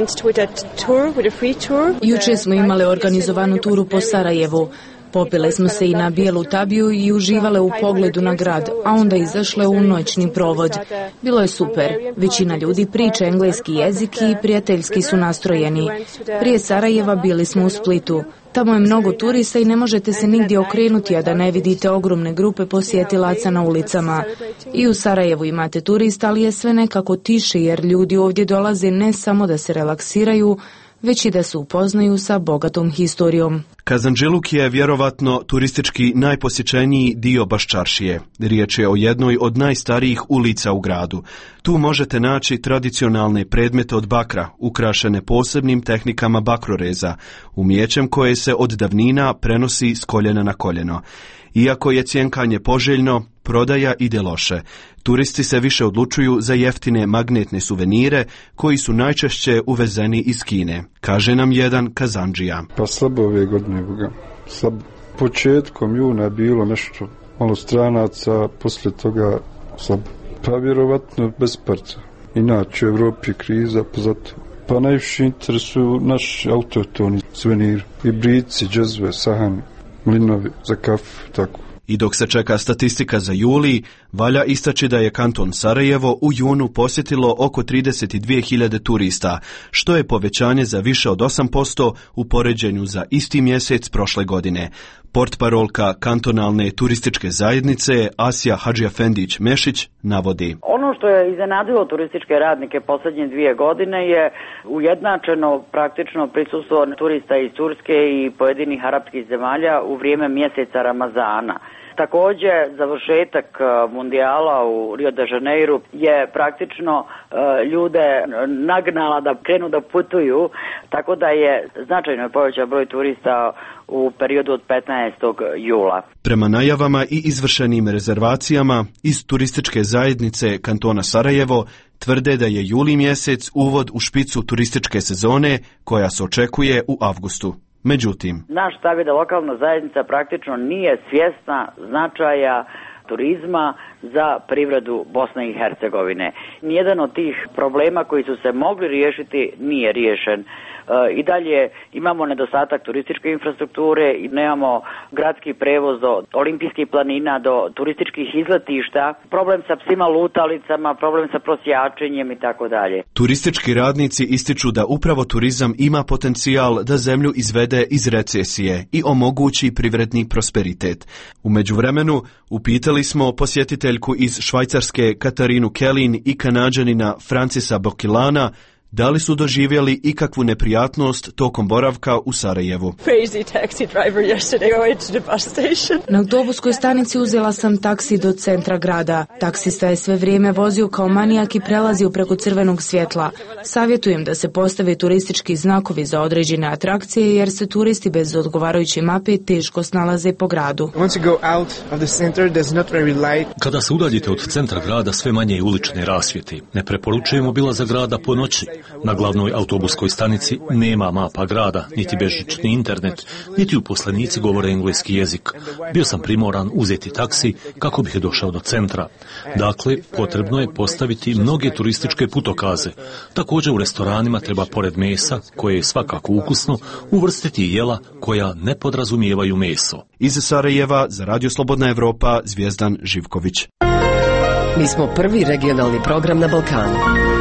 Jučer smo imali organizovanu turu po Sarajevu. Popile smo se i na bijelu tabiju i uživale u pogledu na grad, a onda izašle u noćni provod. Bilo je super. Većina ljudi priča engleski jezik i prijateljski su nastrojeni. Prije Sarajeva bili smo u Splitu. Tamo je mnogo turista i ne možete se nigdje okrenuti, a da ne vidite ogromne grupe posjetilaca na ulicama. I u Sarajevu imate turista, ali je sve nekako tiše jer ljudi ovdje dolaze ne samo da se relaksiraju, već i da se upoznaju sa bogatom historijom. Kazandžiluk je vjerovatno turistički najposjećeniji dio Baščaršije. Riječ je o jednoj od najstarijih ulica u gradu. Tu možete naći tradicionalne predmete od bakra, ukrašene posebnim tehnikama bakroreza, umijećem koje se od davnina prenosi s koljena na koljeno. Iako je cjenkanje poželjno, prodaja ide loše. Turisti se više odlučuju za jeftine magnetne suvenire koji su najčešće uvezeni iz Kine, kaže nam jedan Kazandžija. Pa slabo ove godine, boga. Sa početkom juna je bilo nešto malo stranaca, poslije toga slabo. Pa vjerovatno bez parca. Inače u Evropi je kriza, pa zato. Pa najviše interesuju naši autohtoni suveniri. I brici, džezve, sahani, mlinovi za kafu, tako. I dok se čeka statistika za juli, valja istaći da je kanton Sarajevo u junu posjetilo oko trideset dvije hiljade turista, što je povećanje za više od osam posto u poređenju za isti mjesec prošle godine. Portparolka kantonalne turističke zajednice Asija Hadžiafendić Mešić navodi. Ono što je iznenadilo turističke radnike posljednje dvije godine je ujednačeno praktično prisustvo turista iz Turske i pojedinih arapskih zemalja u vrijeme mjeseca Ramazana. Takođe, završetak mundijala u Rio de Janeiru je praktično ljude nagnala da krenu da putuju, tako da je značajno povećao broj turista u periodu od petnaestog jula. Prema najavama i izvršenim rezervacijama iz turističke zajednice kantona Sarajevo tvrde da je juli mjesec uvod u špicu turističke sezone koja se očekuje u avgustu. Međutim, naš stav je da lokalna zajednica praktično nije svjesna značaja turizma za privredu Bosne i Hercegovine. Nijedan od tih problema koji su se mogli riješiti nije riješen. I dalje imamo nedostatak turističke infrastrukture i nemamo gradski prevoz do olimpijskih planina, do turističkih izletišta, problem sa psima lutalicama, problem sa prosjačenjem i tako dalje. Turistički radnici ističu da upravo turizam ima potencijal da zemlju izvede iz recesije i omogući privredni prosperitet. U međuvremenu upitali smo posjetiteljku iz Švajcarske Katarinu Kelin i Kanađanina Francisa Bokilana da li su doživjeli ikakvu neprijatnost tokom boravka u Sarajevu. Na autobuskoj stanici uzela sam taksi do centra grada. Taksista je sve vrijeme vozio kao manijak i prelazio preko crvenog svjetla. Savjetujem da se postave turistički znakovi za određene atrakcije jer se turisti bez odgovarajuće mape teško snalaze po gradu. Kada se udaljite od centra grada, sve manje je ulične rasvjete. Ne preporučujemo obilazak grada po noći. Na glavnoj autobuskoj stanici nema mapa grada, niti bežični internet, niti uposlenici govore engleski jezik. Bio sam primoran uzeti taksi kako bih došao do centra. Dakle, potrebno je postaviti mnoge turističke putokaze. Također u restoranima treba pored mesa, koje je svakako ukusno, uvrstiti jela koja ne podrazumijevaju meso. Iz Sarajeva za Radio Slobodna Evropa, Zvijezdan Živković. Mi smo prvi regionalni program na Balkanu.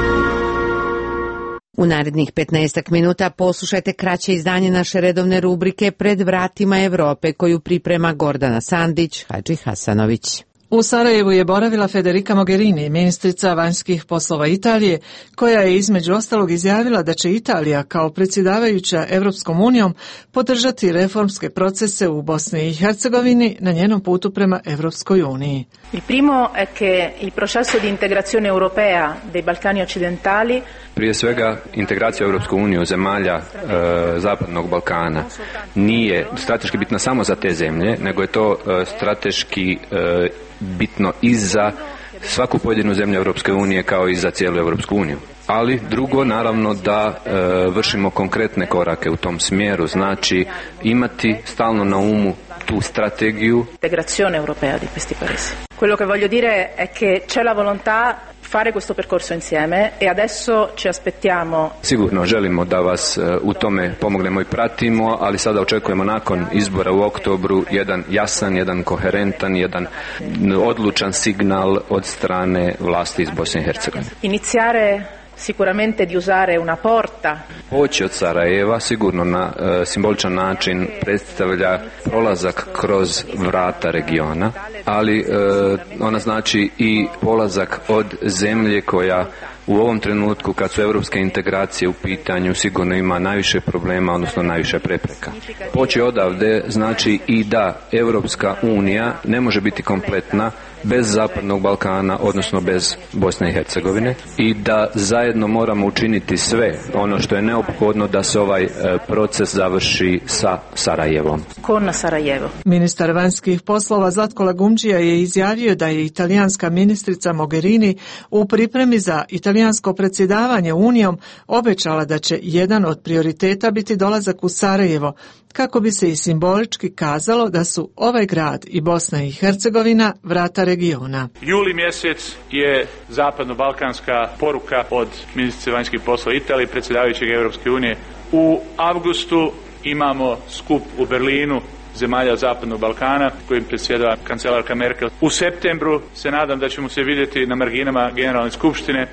U narednih petnaestak minuta poslušajte kraće izdanje naše redovne rubrike Pred vratima Evrope koju priprema Gordana Sandić, Hadži Hasanović. U Sarajevu je boravila Federica Mogherini, ministrica vanjskih poslova Italije, koja je između ostalog izjavila da će Italija kao predsjedavajuća Evropskom unijom podržati reformske procese u Bosni i Hercegovini na njenom putu prema Evropskoj uniji. Il primo è che il processo di integrazione europea dei Balcani occidentali. Prije svega, integracija u Europsku uniju zemalja e, Zapadnog Balkana nije strateški bitna samo za te zemlje, nego je to e, strateški e, bitno i za svaku pojedinu zemlju Europske unije kao i za cijelu Europsku uniju. Ali drugo, naravno da e, vršimo konkretne korake u tom smjeru, znači imati stalno na umu tu strategiju. Integrazione europea di questi paesi. Quello che voglio dire è che c'è la volontà fare questo percorso insieme e adesso ci aspettiamo. Sigurno želimo da vas u tome pomognemo i pratimo, ali sada očekujemo nakon izbora u oktobru jedan jasan, jedan koherentan, jedan odlučan signal od strane vlasti iz Bosne i Hercegovine. Iniziare sicuramente di usare una porta. Poći od Sarajeva sigurno na e, simboličan način predstavlja prolazak kroz vrata regiona, ali e, ona znači i polazak od zemlje koja u ovom trenutku kad su europske integracije u pitanju sigurno ima najviše problema, odnosno najviše prepreka. Poći odavde znači i da Europska unija ne može biti kompletna bez Zapadnog Balkana, odnosno bez Bosne i Hercegovine, i da zajedno moramo učiniti sve ono što je neophodno da se ovaj proces završi sa Sarajevom. Con Sarajevo. Ministar vanjskih poslova Zlatko Lagumdžija je izjavio da je italijanska ministrica Mogherini u pripremi za italijansko predsjedavanje Unijom obećala da će jedan od prioriteta biti dolazak u Sarajevo, kako bi se i simbolički kazalo da su ovaj grad i Bosna i Hercegovina vrata regiona. Juli mjesec je zapadno-balkanska poruka od ministrice vanjskih poslova Italije, predsjedavajućeg Europske unije. U avgustu imamo skup u Berlinu zemalja Zapadnog Balkana kojim predsjedava kancelarka Merkel. U septembru se nadam da ćemo se vidjeti na marginama Generalne skupštine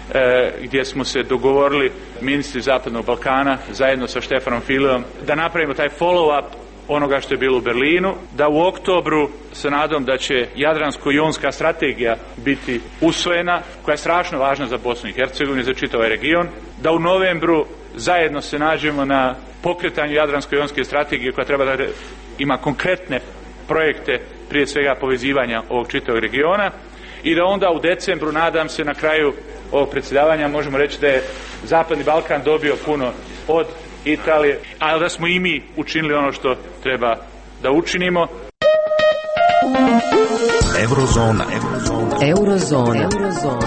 gdje smo se dogovorili ministri Zapadnog Balkana zajedno sa Štefanom Fileom da napravimo taj follow-up onoga što je bilo u Berlinu, da u oktobru se nadam da će Jadransko-jonska strategija biti usvojena, koja je strašno važna za Bosnu i Hercegovinu i za čitav ovaj region, da u novembru zajedno se nađemo na pokretanju Jadransko-jonske strategije koja treba da ima konkretne projekte, prije svega povezivanja ovog čitavog regiona, i da onda u decembru, nadam se, na kraju ovog predsjedavanja možemo reći da je Zapadni Balkan dobio puno od Italije, ali da smo i mi učinili ono što treba da učinimo. Eurozona. Eurozona. Eurozona.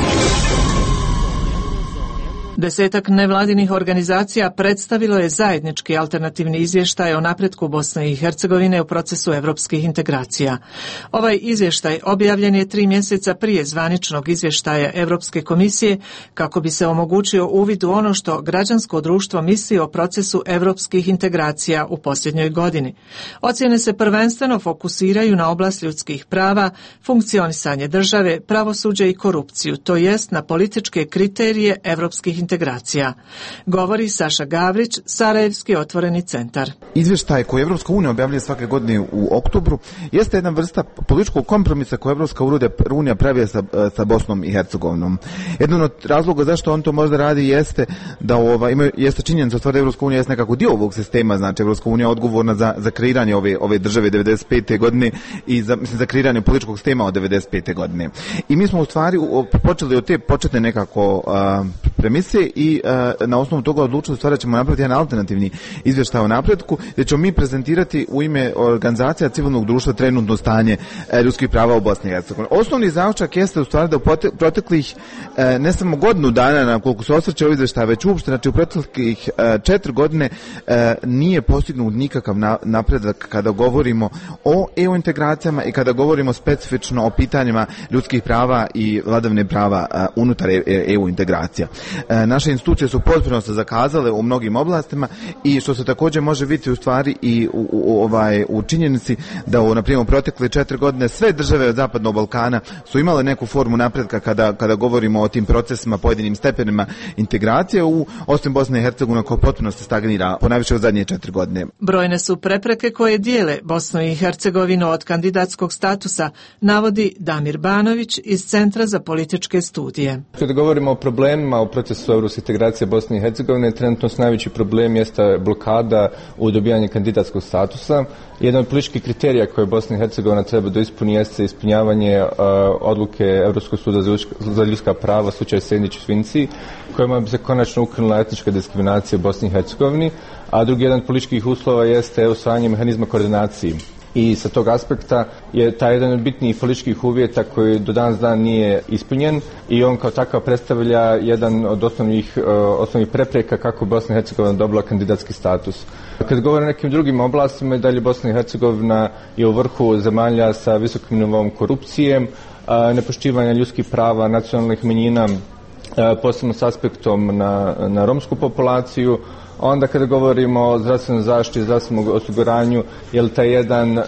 Desetak nevladinih organizacija predstavilo je zajednički alternativni izvještaj o napretku Bosne i Hercegovine u procesu evropskih integracija. Ovaj izvještaj objavljen je tri mjeseca prije zvaničnog izvještaja Europske komisije kako bi se omogućio uvid u ono što građansko društvo misli o procesu evropskih integracija u posljednjoj godini. Ocjene se prvenstveno fokusiraju na oblast ljudskih prava, funkcionisanje države, pravosuđe i korupciju, to jest na političke kriterije evropskih integracija. integracija. Govori Saša Gavrić, Sarajevski otvoreni centar. Izvještaj koji Evropska unija objavljuje svake godine u oktobru jeste jedna vrsta političkog kompromisa koje Evropska unija pravi sa, sa Bosnom i Hercegovinom. Jedan od razloga zašto on to možda radi jeste da ova, ima, jeste činjenica stvar da Evropska unija jeste nekako dio ovog sistema, znači Evropska unija je odgovorna za, za kreiranje ove, ove države devedeset pete godine i za, mislim, za kreiranje političkog sistema od devedeset pete godine. I mi smo u stvari počeli od te početne nekako a, premise i a, na osnovu toga odlučili stvari da ćemo napraviti jedan alternativni izvještaj o napretku, gdje ćemo mi prezentirati u ime organizacija civilnog društva trenutno stanje a, ljudskih prava u Bosni i Hercegovini. Osnovni zaključak jeste u stvari da u proteklih a, ne samo godinu dana na koliko se osvrće ovaj izvještaj, već uopšte, znači u proteklih a, četiri godine a, nije postignut nikakav na, napredak kada govorimo o E U integracijama i kada govorimo specifično o pitanjima ljudskih prava i vladavine prava a, unutar E U integracija. A, naše institucije su potpuno se zakazale u mnogim oblastima i što se također može vidjeti u stvari i u, u, ovaj, u činjenici da u, na primjer, u protekle četiri godine sve države od Zapadnog Balkana su imale neku formu napretka kada, kada govorimo o tim procesima, pojedinim stepenima integracije, u osim Bosne i Hercegovine koja potpuno se stagnira ponajviše u zadnje četiri godine. Brojne su prepreke koje dijele Bosnu i Hercegovinu od kandidatskog statusa, navodi Damir Banović iz Centra za političke studije. Kada govorimo o problemima u procesu evropske integracije Bosne i Hercegovine, trenutno najveći problem jeste blokada u dobijanju kandidatskog statusa. Jedan od političkih kriterija koje Bosna i Hercegovina treba da ispuni jeste ispunjavanje uh, odluke Evropskog suda za, za ljudska prava, slučaj Sejdić-Finci, kojima bi se konačno ukinula etnička diskriminacija u Bosni i Hercegovini, a drugi jedan od političkih uslova jeste usvajanje mehanizma koordinacije. I sa tog aspekta je taj jedan od bitnijih političkih uvjeta koji do danas dan nije ispunjen i on kao takav predstavlja jedan od osnovnih, uh, osnovnih prepreka kako Bosna i Hercegovina dobila kandidatski status. Kad govorim o nekim drugim oblastima, i dalje Bosna i Hercegovina je u vrhu zemalja sa visokim nivom korupcije, uh, nepoštivanja ljudskih prava nacionalnih manjina, uh, posebno s aspektom na, na romsku populaciju. Onda kada govorimo o zdravstvenoj zaštiti i zdravstvenom osiguranju, je li taj jedan, uh,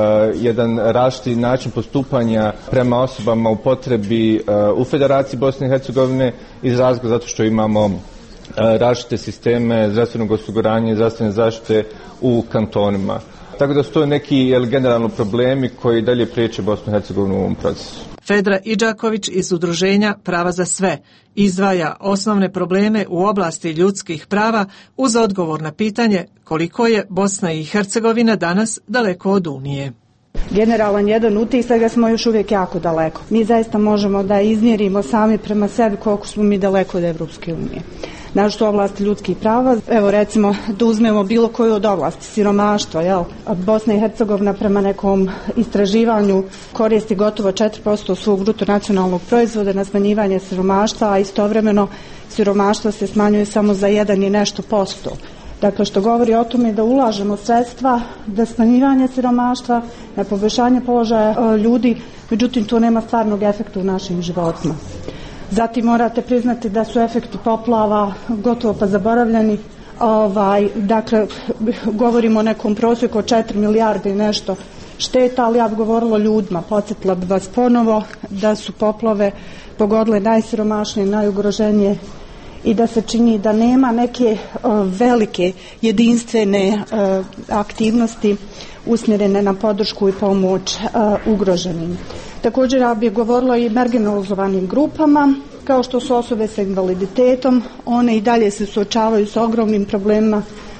jedan različiti način postupanja prema osobama u potrebi uh, u Federaciji Bosne i Hercegovine iz razloga zato što imamo uh, različite sisteme zdravstvenog osiguranja i zdravstvene zaštite u kantonima. Tako da su to neki jel, generalno problemi koji dalje priječe Bosnu i Hercegovinu u ovom procesu. Fedra Idžaković iz udruženja Prava za sve izdvaja osnovne probleme u oblasti ljudskih prava uz odgovor na pitanje koliko je Bosna i Hercegovina danas daleko od Unije. Generalan jedan utisak da smo još uvijek jako daleko. Mi zaista možemo da izmjerimo sami prema sebi koliko smo mi daleko od Evropske unije. Našto oblasti ljudskih prava, evo recimo da uzmemo bilo koju od oblasti, siromaštva, jel? Bosna i Hercegovina prema nekom istraživanju koristi gotovo četiri posto svog bruto nacionalnog proizvoda na smanjivanje siromaštva, a istovremeno siromaštvo se smanjuje samo za jedan i nešto posto. Dakle, što govori o tome da ulažemo sredstva da smanjivanje siromaštva, na poboljšanje položaja ljudi, međutim to nema stvarnog efekta u našim životima. Zatim morate priznati da su efekti poplava gotovo pa zaboravljeni. Ovaj, dakle, govorimo o nekom prosjeku od četiri milijarde i nešto šteta, ali ja bih govorila o ljudima. Podsjetila bih vas ponovo da su poplave pogodile najsiromašnije, najugroženije i da se čini da nema neke uh, velike jedinstvene uh, aktivnosti usmjerene na podršku i pomoć uh, ugroženim. Također ja bih govorila i marginalizovanim grupama, kao što su osobe sa invaliditetom. One i dalje se suočavaju sa ogromnim problemima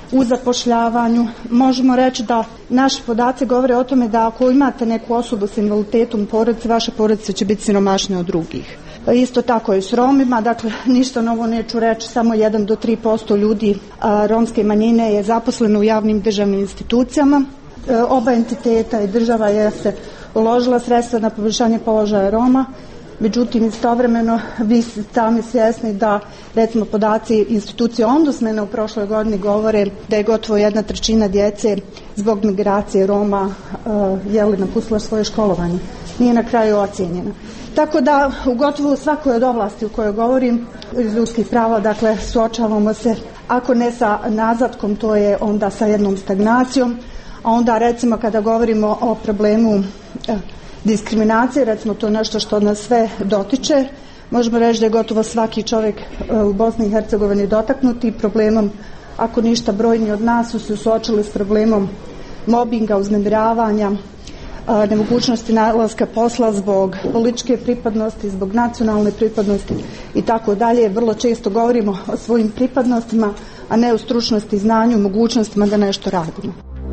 u zapošljavanju. Možemo reći da naši podaci govore o tome da ako imate neku osobu s invaliditetom u porodici, vaše porodice će biti siromašnije od drugih. Isto tako i s Romima, dakle ništa novo neću reći, samo jedan do tri posto ljudi a, romske manjine je zaposleno u javnim državnim institucijama. E, oba entiteta i država je se uložila sredstva na poboljšanje položaja Roma, međutim istovremeno vi ste sami svjesni da recimo podaci institucije Ombudsmana u prošloj godini govore da je gotovo jedna trećina djece zbog migracije Roma uh, je li napustila svoje školovanje. Nije na kraju ocijenjena. Tako da u gotovo svakoj od oblasti u kojoj govorim iz ljudskih prava, dakle suočavamo se ako ne sa nazadkom, to je onda sa jednom stagnacijom, a onda recimo kada govorimo o problemu uh, diskriminacije, recimo to je nešto što nas sve dotiče. Možemo reći da je gotovo svaki čovjek u Bosni i Hercegovini dotaknuti problemom, ako ništa brojni od nas su se suočili s problemom mobinga, uznemiravanja, nemogućnosti nalaska posla zbog političke pripadnosti, zbog nacionalne pripadnosti i tako dalje. Vrlo često govorimo o svojim pripadnostima, a ne o stručnosti, znanju, mogućnostima da nešto radimo.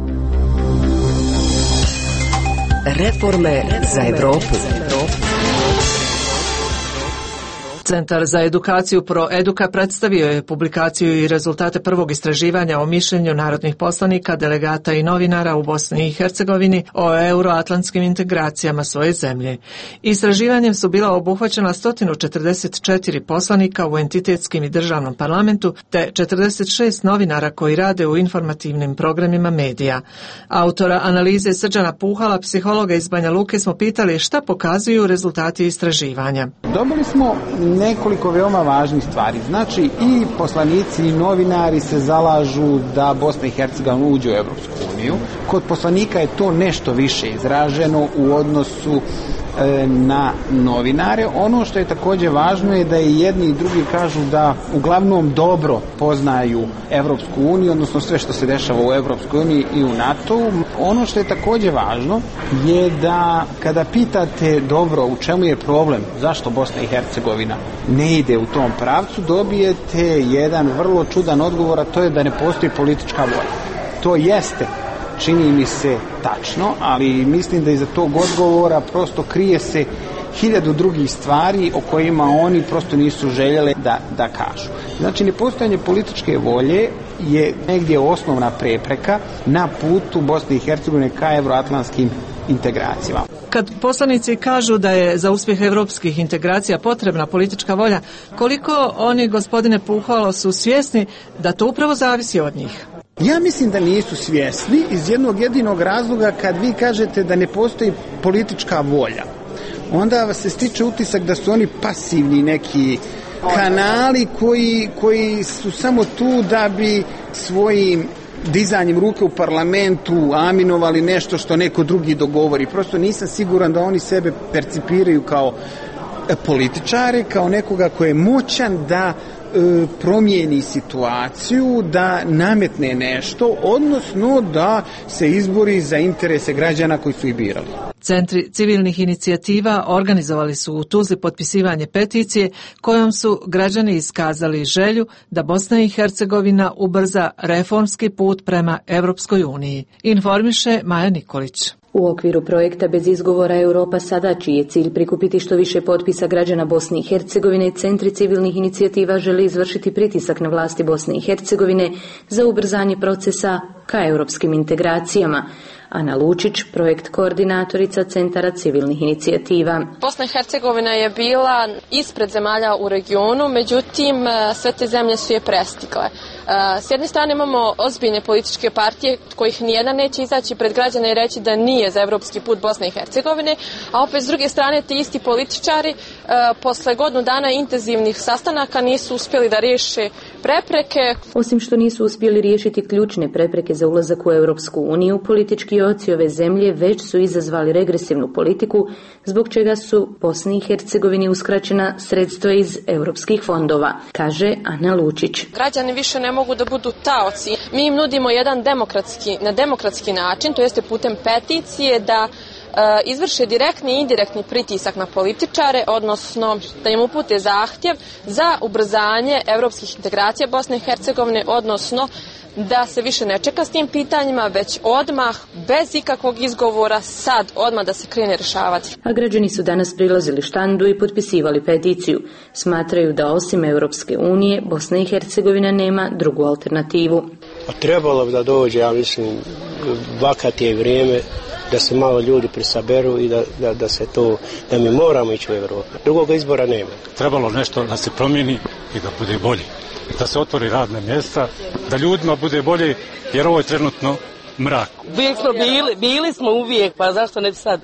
Reforme za Evropu. Centar za edukaciju ProEduka predstavio je publikaciju i rezultate prvog istraživanja o mišljenju narodnih poslanika, delegata i novinara u Bosni i Hercegovini o euroatlantskim integracijama svoje zemlje. Istraživanjem su bila obuhvaćena sto četrdeset četiri poslanika u entitetskim i državnom parlamentu te četrdeset šest novinara koji rade u informativnim programima medija. Autora analize Srđana Puhala, psihologa iz Banja Luke, smo pitali šta pokazuju rezultati istraživanja. Dobili smo nekoliko veoma važnih stvari. Znači i poslanici i novinari se zalažu da Bosna i Hercegovina uđe u Evropsku uniju. Kod poslanika je to nešto više izraženo u odnosu e, na novinare. Ono što je također važno je da i jedni i drugi kažu da uglavnom dobro poznaju Evropsku uniju, odnosno sve što se dešava u Evropskoj uniji i u NATO-u. Ono što je također važno je da kada pitate dobro u čemu je problem, zašto Bosna i Hercegovina ne ide u tom pravcu, dobijete jedan vrlo čudan odgovor, a to je da ne postoji politička volja. To jeste, čini mi se, tačno, ali mislim da iza tog odgovora prosto krije se hiljadu drugih stvari o kojima oni prosto nisu željeli da, da kažu. Znači, nepostojanje političke volje je negdje osnovna prepreka na putu Bosne i Hercegovine ka euroatlantskim integracijama. Kad poslanici kažu da je za uspjeh europskih integracija potrebna politička volja, koliko oni, gospodine Puhalo, su svjesni da to upravo zavisi od njih? Ja mislim da nisu svjesni iz jednog jedinog razloga. Kad vi kažete da ne postoji politička volja, onda vas se stiče utisak da su oni pasivni neki kanali koji, koji su samo tu da bi svojim dizanjem ruke u parlamentu aminovali nešto što neko drugi dogovori. Prosto nisam siguran da oni sebe percipiraju kao političare, kao nekoga ko je moćan da e, promijeni situaciju, da nametne nešto, odnosno da se izbori za interese građana koji su ih birali. Centri civilnih inicijativa organizovali su u Tuzli potpisivanje peticije kojom su građani iskazali želju da Bosna i Hercegovina ubrza reformski put prema Evropskoj uniji. Informiše Maja Nikolić. U okviru projekta Bez izgovora Europa sada, čiji je cilj prikupiti što više potpisa građana Bosne i Hercegovine, centri civilnih inicijativa žele izvršiti pritisak na vlasti Bosne i Hercegovine za ubrzanje procesa ka europskim integracijama. Ana Lučić, projekt koordinatorica Centara civilnih inicijativa. Bosna i Hercegovina je bila ispred zemalja u regionu, međutim sve te zemlje su je prestigle. S jedne strane imamo ozbiljne političke partije kojih nijedan neće izaći pred građane i reći da nije za evropski put Bosne i Hercegovine, a opet s druge strane ti isti političari posle godinu dana intenzivnih sastanaka nisu uspjeli da riješe prepreke. Osim što nisu uspjeli riješiti ključne prepreke za ulazak u Europsku uniju, politički oci ove zemlje već su izazvali regresivnu politiku, zbog čega su Bosni i Hercegovini uskraćena sredstva iz europskih fondova, kaže Ana Lučić. Građani više ne mogu da budu taoci. Mi im nudimo jedan demokratski, na demokratski način, to jeste putem peticije, da izvrše direktni i indirektni pritisak na političare, odnosno da im upute zahtjev za ubrzanje evropskih integracija Bosne i Hercegovine, odnosno da se više ne čeka s tim pitanjima, već odmah, bez ikakvog izgovora, sad odmah da se krene rješavati. A građani su danas prilazili štandu i potpisivali peticiju. Smatraju da osim Europske unije, Bosna i Hercegovina nema drugu alternativu. A trebalo bi da dođe, ja mislim, vakat je vrijeme da se malo ljudi prisaberu i da, da, da se to, da mi moramo ići u Evropu. Drugog izbora nema. Trebalo nešto da se promijeni i da bude bolje. Da se otvori radne mjesta, da ljudima bude bolje, jer ovo je trenutno mrak. Uvijek smo bili, bili smo uvijek, pa zašto ne bi sad?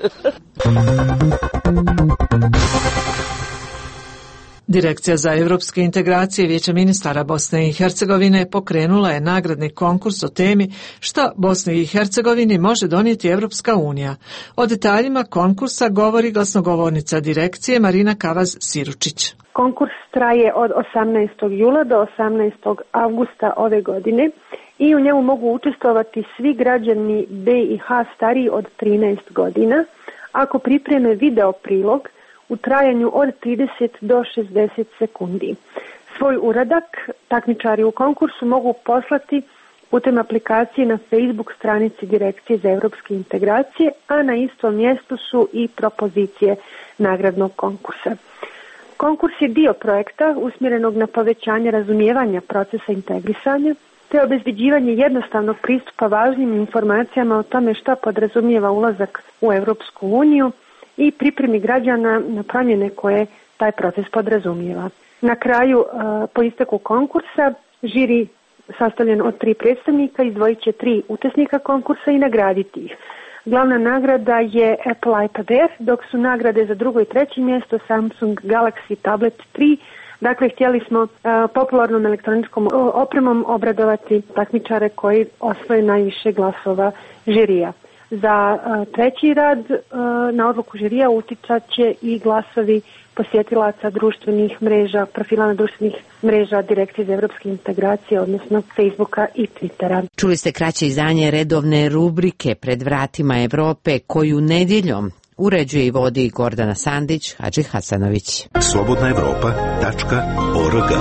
Direkcija za evropske integracije Vijeća ministara Bosne i Hercegovine pokrenula je nagradni konkurs o temi šta Bosni i Hercegovini može donijeti Evropska unija. O detaljima konkursa govori glasnogovornica direkcije Marina Kavaz-Siručić. Konkurs traje od osamnaestog jula do osamnaestog avgusta ove godine i u njemu mogu učestvovati svi građani B i H stariji od trinaest godina ako pripreme video prilog u trajanju od trideset do šezdeset sekundi. Svoj uradak takmičari u konkursu mogu poslati putem aplikacije na Facebook stranici Direkcije za evropske integracije, a na istom mjestu su i propozicije nagradnog konkursa. Konkurs je dio projekta usmjerenog na povećanje razumijevanja procesa integrisanja te obezbeđivanje jednostavnog pristupa važnim informacijama o tome šta podrazumijeva ulazak u Europsku uniju i pripremi građana na promjene koje taj proces podrazumijeva. Na kraju, po isteku konkursa, žiri sastavljen od tri predstavnika izdvojit će tri učesnika konkursa i nagraditi ih. Glavna nagrada je Apple iPad Air, dok su nagrade za drugo i treće mjesto Samsung Galaxy Tablet tri. Dakle, htjeli smo uh, popularnom elektroničkom opremom obradovati takmičare koji osvoje najviše glasova žirija. Za uh, treći rad uh, na odluku žirija uticat će i glasovi posjetilaca društvenih mreža, profila na društvenih mreža Direkcije za evropske integracije, odnosno Facebooka i Twittera. Čuli ste kraće izdanje redovne rubrike Pred vratima Evrope, koju nedjeljom uređuje i vodi Gordana Sandić, Hadži Hasanović. slobodna evropa tačka org.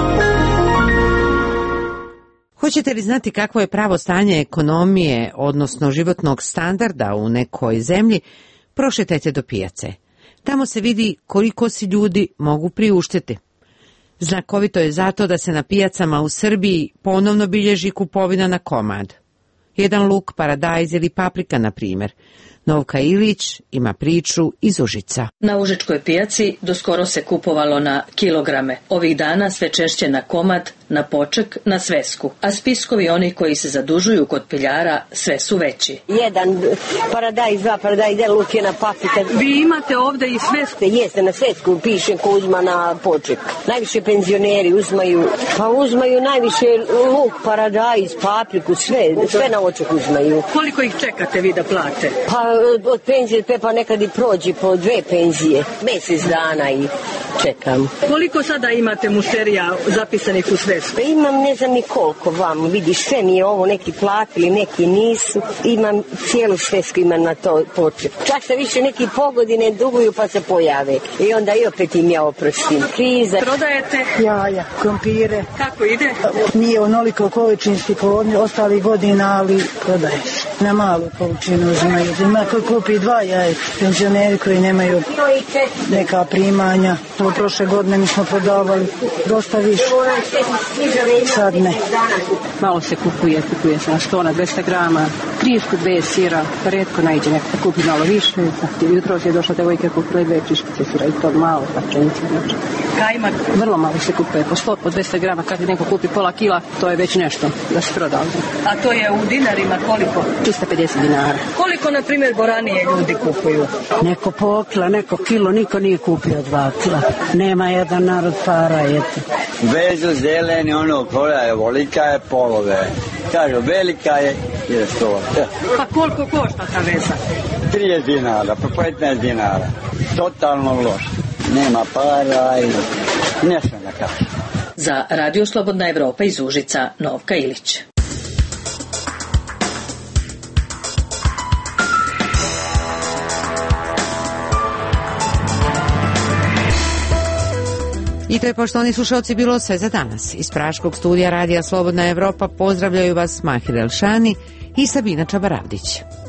Hoćete li znati kakvo je pravo stanje ekonomije, odnosno životnog standarda u nekoj zemlji? Prošetajte do pijace. Tamo se vidi koliko si ljudi mogu priuštiti. Znakovito je zato da se na pijacama u Srbiji ponovno bilježi kupovina na komad. Jedan luk, paradajz ili paprika, na primjer. Novka Ilić ima priču iz Užica. Na Užičkoj pijaci doskoro se kupovalo na kilograme. Ovih dana sve češće na komad, na poček, na svesku. A spiskovi onih koji se zadužuju kod piljara sve su veći. Jedan paradajz, dva paradajz, jedan luk, jedna paprika. Vi imate ovdje i svesku? Jeste, na svesku piše ko uzma na poček. Najviše penzioneri uzmaju, pa uzmaju najviše luk, paradajz, papriku, sve, sve na oček uzmaju. Koliko ih čekate vi da plate? Pa od penzije pa nekad i prođe po dve penzije, mjesec dana i čekam. Koliko sada imate mušterija zapisanih u svesku? Pa imam ne znam ni koliko vam, vidiš, sve mi je ovo, neki platili, neki nisu, imam cijelu svesku, imam na to počet. Čak se više neki pogodine duguju pa se pojave i onda i opet im ja oprostim. Kriza. Prodajete? Jaja, krompire. Kako ide? Nije onoliko količinski po ostalih godina, ali prodaje se. Na malu količinu uzimaju. Ima koji kupi dva jaje, penzioneri koji nemaju neka primanja. Ovo prošle godine mi smo prodavali dosta više. Sad ne. Malo se kupuje, kupuje se na sto, na dvesta grama, krišku bez sira, redko najde neko kupi malo više. Jutro je došla devojka kupila dve kriškice sira i to malo, pa čenice. Kajmak? Vrlo malo se kupuje, po sto, po dvesta grama, kad neko kupi pola kila, to je već nešto da se proda. A to je u dinarima koliko? tristo pedeset dinara. Koliko, na primjer, boranije ljudi kupuju? Neko po kila, neko kilo, niko nije kupio dva kila. Nema jedan narod para, eto. Vezu zeleni, ono prodaje, volika je polove. Kažu, velika je, je sto. Pa koliko košta ta veza? trideset dinara, pa petnaest dinara. Totalno loše. Nema para i ne sam da kažem. Za Radio Slobodna Evropa iz Užica, Novka Ilić. I to je, poštovani slušalci, bilo sve za danas. Iz Praškog studija Radija Slobodna Evropa pozdravljaju vas Mahir Elšani i Sabina Čabaravdić.